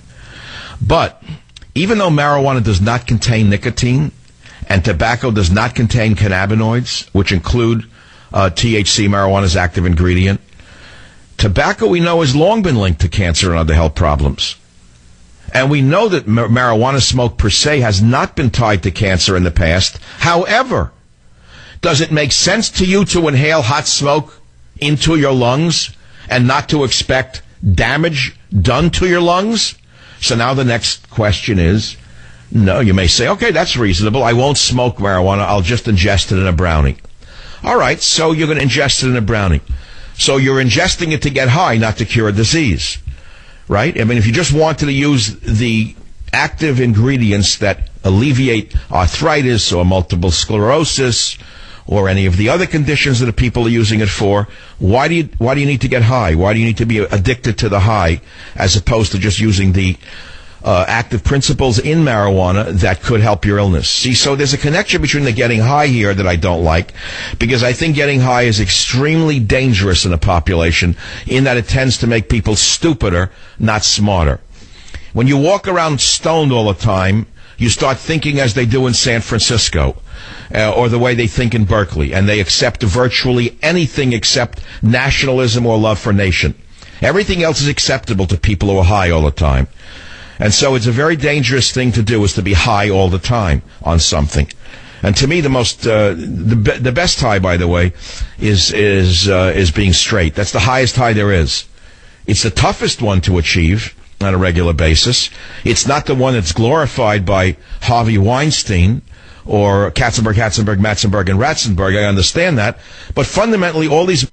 But even though marijuana does not contain nicotine and tobacco does not contain cannabinoids, which include THC, marijuana's active ingredient, tobacco, we know, has long been linked to cancer and other health problems. And we know that marijuana smoke per se has not been tied to cancer in the past. However, Does it make sense to you to inhale hot smoke into your lungs and not to expect damage done to your lungs? So now the next question is, no, you may say, okay, that's reasonable. I won't smoke marijuana. I'll just ingest it in a brownie. All right, so you're going to ingest it in a brownie. So you're ingesting it to get high, not to cure a disease, right? I mean, if you just wanted to use the active ingredients that alleviate arthritis or multiple sclerosis or any of the other conditions that people are using it for, why do you need to get high? Why do you need to be addicted to the high as opposed to just using the active principles in marijuana that could help your illness? See, so there's a connection between the getting high here that I don't like, because I think getting high is extremely dangerous in a population in that it tends to make people stupider, not smarter. When you walk around stoned all the time, you start thinking as they do in San Francisco, or the way they think in Berkeley, and they accept virtually anything except nationalism or love for nation. Everything else is acceptable to people who are high all the time. And so it's a very dangerous thing to do, is to be high all the time on something. And to me, the best high, by the way, is being straight. That's the highest high there is. It's the toughest one to achieve on a regular basis. It's not the one that's glorified by Harvey Weinstein or Katzenberg, Matzenberg, and Ratzenberg. I understand that. But fundamentally, all these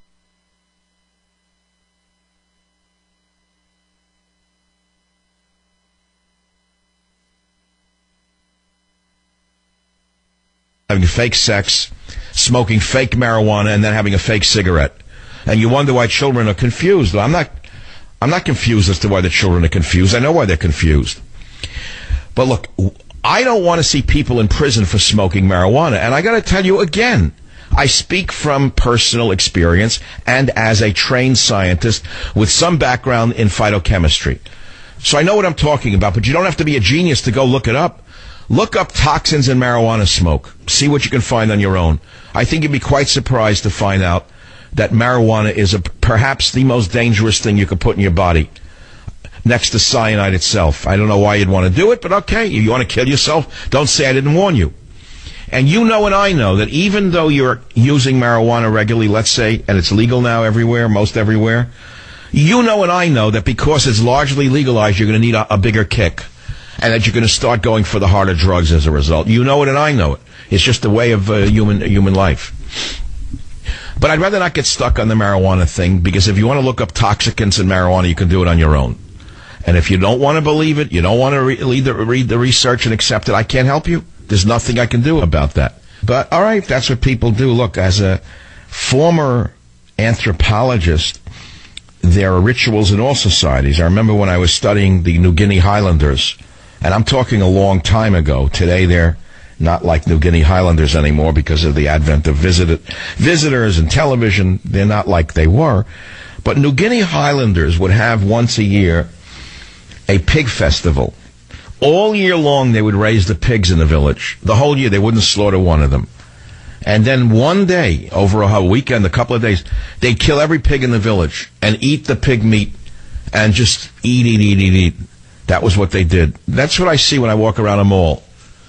having fake sex, smoking fake marijuana, and then having a fake cigarette. And you wonder why children are confused. I'm not confused as to why the children are confused. I know why they're confused. But look, I don't want to see people in prison for smoking marijuana. And I got to tell you again, I speak from personal experience and as a trained scientist with some background in phytochemistry. So I know what I'm talking about, but you don't have to be a genius to go look it up. Look up toxins in marijuana smoke. See what you can find on your own. I think you'd be quite surprised to find out that marijuana is perhaps the most dangerous thing you could put in your body, next to cyanide itself. I don't know why you'd want to do it, but okay, you want to kill yourself, don't say I didn't warn you. And you know and I know that even though you're using marijuana regularly, let's say, and it's legal now everywhere, most everywhere, you know and I know that because it's largely legalized, you're going to need a bigger kick, and that you're going to start going for the harder drugs as a result. You know it and I know it. It's just the way of human life. But I'd rather not get stuck on the marijuana thing, because if you want to look up toxicants in marijuana, you can do it on your own. And if you don't want to believe it, you don't want to read the research and accept it, I can't help you. There's nothing I can do about that. But, all right, that's what people do. Look, as a former anthropologist, there are rituals in all societies. I remember when I was studying the New Guinea Highlanders, and I'm talking a long time ago. Today they're not like New Guinea Highlanders anymore because of the advent of visitors and television. They're not like they were. But New Guinea Highlanders would have once a year a pig festival. All year long they would raise the pigs in the village. The whole year they wouldn't slaughter one of them. And then one day, over a weekend, a couple of days, they'd kill every pig in the village and eat the pig meat and just eat. That was what they did. That's what I see when I walk around a mall.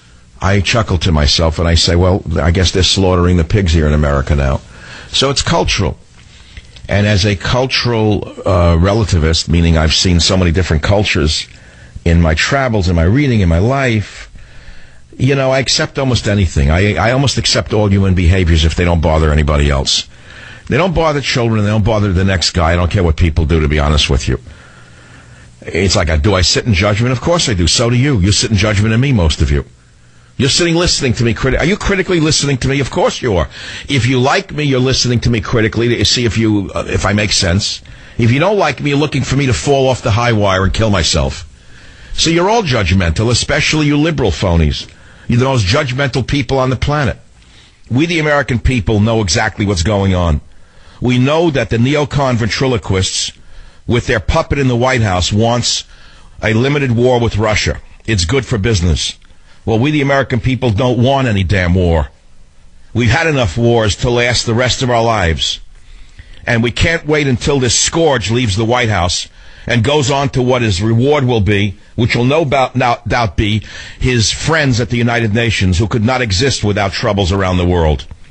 I chuckle to myself and I say, well, I guess they're slaughtering the pigs here in America now. So it's cultural. And as a cultural relativist, meaning I've seen so many different cultures in my travels, in my reading, in my life, you know, I accept almost anything. I almost accept all human behaviors if they don't bother anybody else. They don't bother children, they don't bother the next guy. I don't care what people do, to be honest with you. It's like, do I sit in judgment? Of course I do. So do you. You sit in judgment of me, most of you. You're sitting listening to me. Are you critically listening to me? Of course you are. If you like me, you're listening to me critically to see if I make sense. If you don't like me, you're looking for me to fall off the high wire and kill myself. So you're all judgmental, especially you liberal phonies. You're the most judgmental people on the planet. We, the American people, know exactly what's going on. We know that the neocon ventriloquists, with their puppet in the White House, wants a limited war with Russia. It's good for business. Well, we, the American people, don't want any damn war. We've had enough wars to last the rest of our lives. And we can't wait until this scourge leaves the White House and goes on to what his reward will be, which will no doubt be his friends at the United Nations, who could not exist without troubles around the world.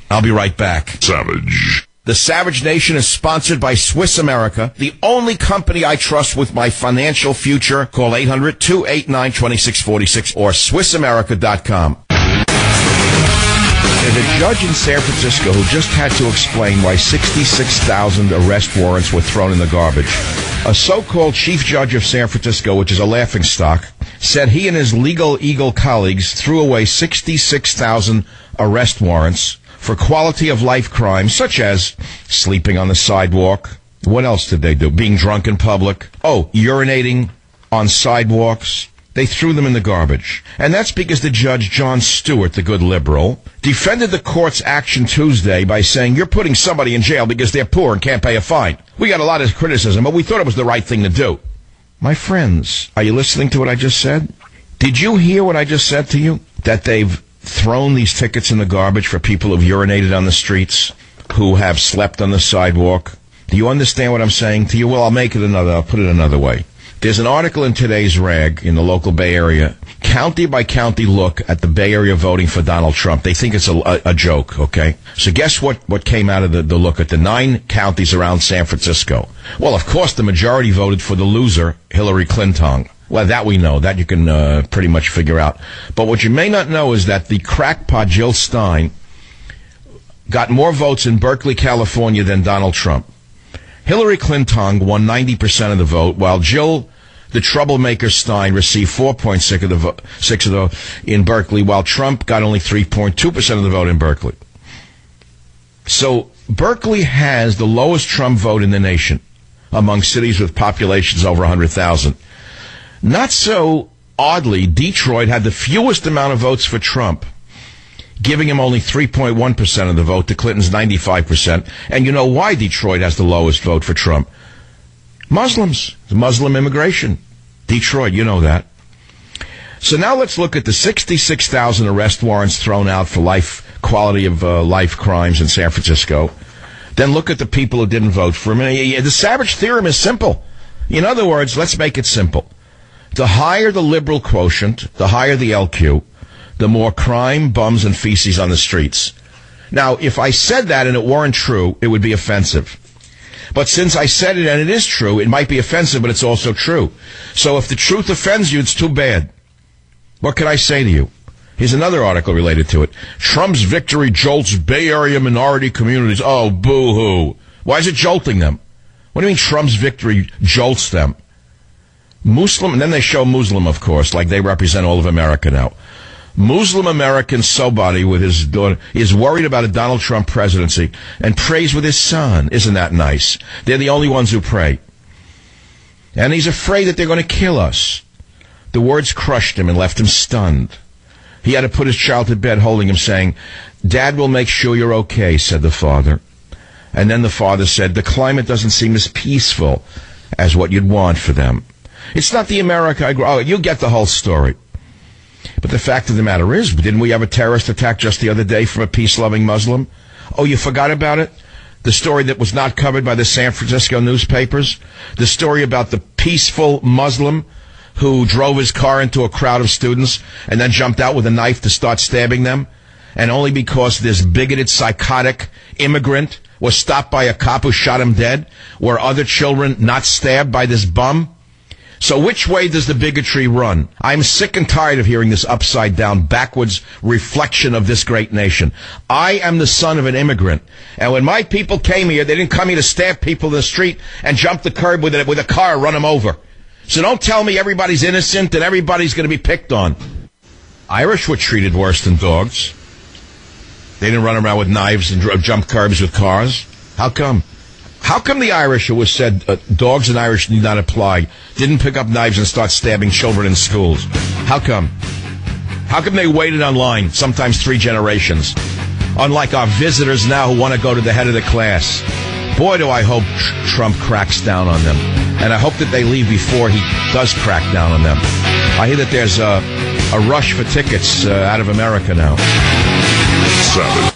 I'll be right back. Savage. The Savage Nation is sponsored by Swiss America, the only company I trust with my financial future. Call 800-289-2646 or SwissAmerica.com. There's a judge in San Francisco who just had to explain why 66,000 arrest warrants were thrown in the garbage. A so-called chief judge of San Francisco, which is a laughingstock, said he and his legal eagle colleagues threw away 66,000 arrest warrants for quality of life crimes, such as sleeping on the sidewalk. What else did they do? Being drunk in public. Oh, urinating on sidewalks. They threw them in the garbage. And that's because the judge, Jon Stewart, the good liberal, defended the court's action Tuesday by saying, you're putting somebody in jail because they're poor and can't pay a fine. We got a lot of criticism, but we thought it was the right thing to do. My friends, are you listening to what I just said? Did you hear what I just said to you? That they've thrown these tickets in the garbage for people who've urinated on the streets, who have slept on the sidewalk. Do you understand what I'm saying to you? Well, I'll put it another way. There's an article in today's rag in the local Bay Area, county by county look at the Bay Area voting for Donald Trump. They think it's a joke, okay? So guess what came out of the look at the 9 counties around San Francisco? Well, of course, the majority voted for the loser, Hillary Clinton. Well, that we know. That you can pretty much figure out. But what you may not know is that the crackpot Jill Stein got more votes in Berkeley, California than Donald Trump. Hillary Clinton won 90% of the vote, while Jill, the troublemaker Stein, received 4.6 of the vote in Berkeley, while Trump got only 3.2% of the vote in Berkeley. So Berkeley has the lowest Trump vote in the nation among cities with populations over 100,000. Not so oddly, Detroit had the fewest amount of votes for Trump, giving him only 3.1% of the vote to Clinton's 95%. And you know why Detroit has the lowest vote for Trump? Muslims, Muslim immigration. Detroit, you know that. So now let's look at the 66,000 arrest warrants thrown out for quality of life crimes in San Francisco. Then look at the people who didn't vote for him. The Savage theorem is simple. In other words, let's make it simple. The higher the liberal quotient, the higher the LQ, the more crime, bums, and feces on the streets. Now, if I said that and it weren't true, it would be offensive. But since I said it and it is true, it might be offensive, but it's also true. So if the truth offends you, it's too bad. What can I say to you? Here's another article related to it. Trump's victory jolts Bay Area minority communities. Oh, boo-hoo. Why is it jolting them? What do you mean Trump's victory jolts them? Muslim, and then they show Muslim, of course, like they represent all of America now. Muslim American somebody with his daughter is worried about a Donald Trump presidency and prays with his son. Isn't that nice? They're the only ones who pray. And he's afraid that they're going to kill us. The words crushed him and left him stunned. He had to put his child to bed holding him, saying, Dad will make sure you're okay, said the father. And then the father said, the climate doesn't seem as peaceful as what you'd want for them. It's not the America I grew up. Oh, you get the whole story. But the fact of the matter is, didn't we have a terrorist attack just the other day from a peace-loving Muslim? Oh, you forgot about it? The story that was not covered by the San Francisco newspapers? The story about the peaceful Muslim who drove his car into a crowd of students and then jumped out with a knife to start stabbing them? And only because this bigoted, psychotic immigrant was stopped by a cop who shot him dead, were other children not stabbed by this bum? So which way does the bigotry run? I'm sick and tired of hearing this upside-down, backwards reflection of this great nation. I am the son of an immigrant. And when my people came here, they didn't come here to stab people in the street and jump the curb with a car and run them over. So don't tell me everybody's innocent and everybody's going to be picked on. Irish were treated worse than dogs. They didn't run around with knives and jump curbs with cars. How come? How come the Irish, who was said dogs and Irish need not apply, didn't pick up knives and start stabbing children in schools? How come? How come they waited online, sometimes 3 generations? Unlike our visitors now who want to go to the head of the class. Boy, do I hope Trump cracks down on them. And I hope that they leave before he does crack down on them. I hear that there's a rush for tickets out of America now. Savage.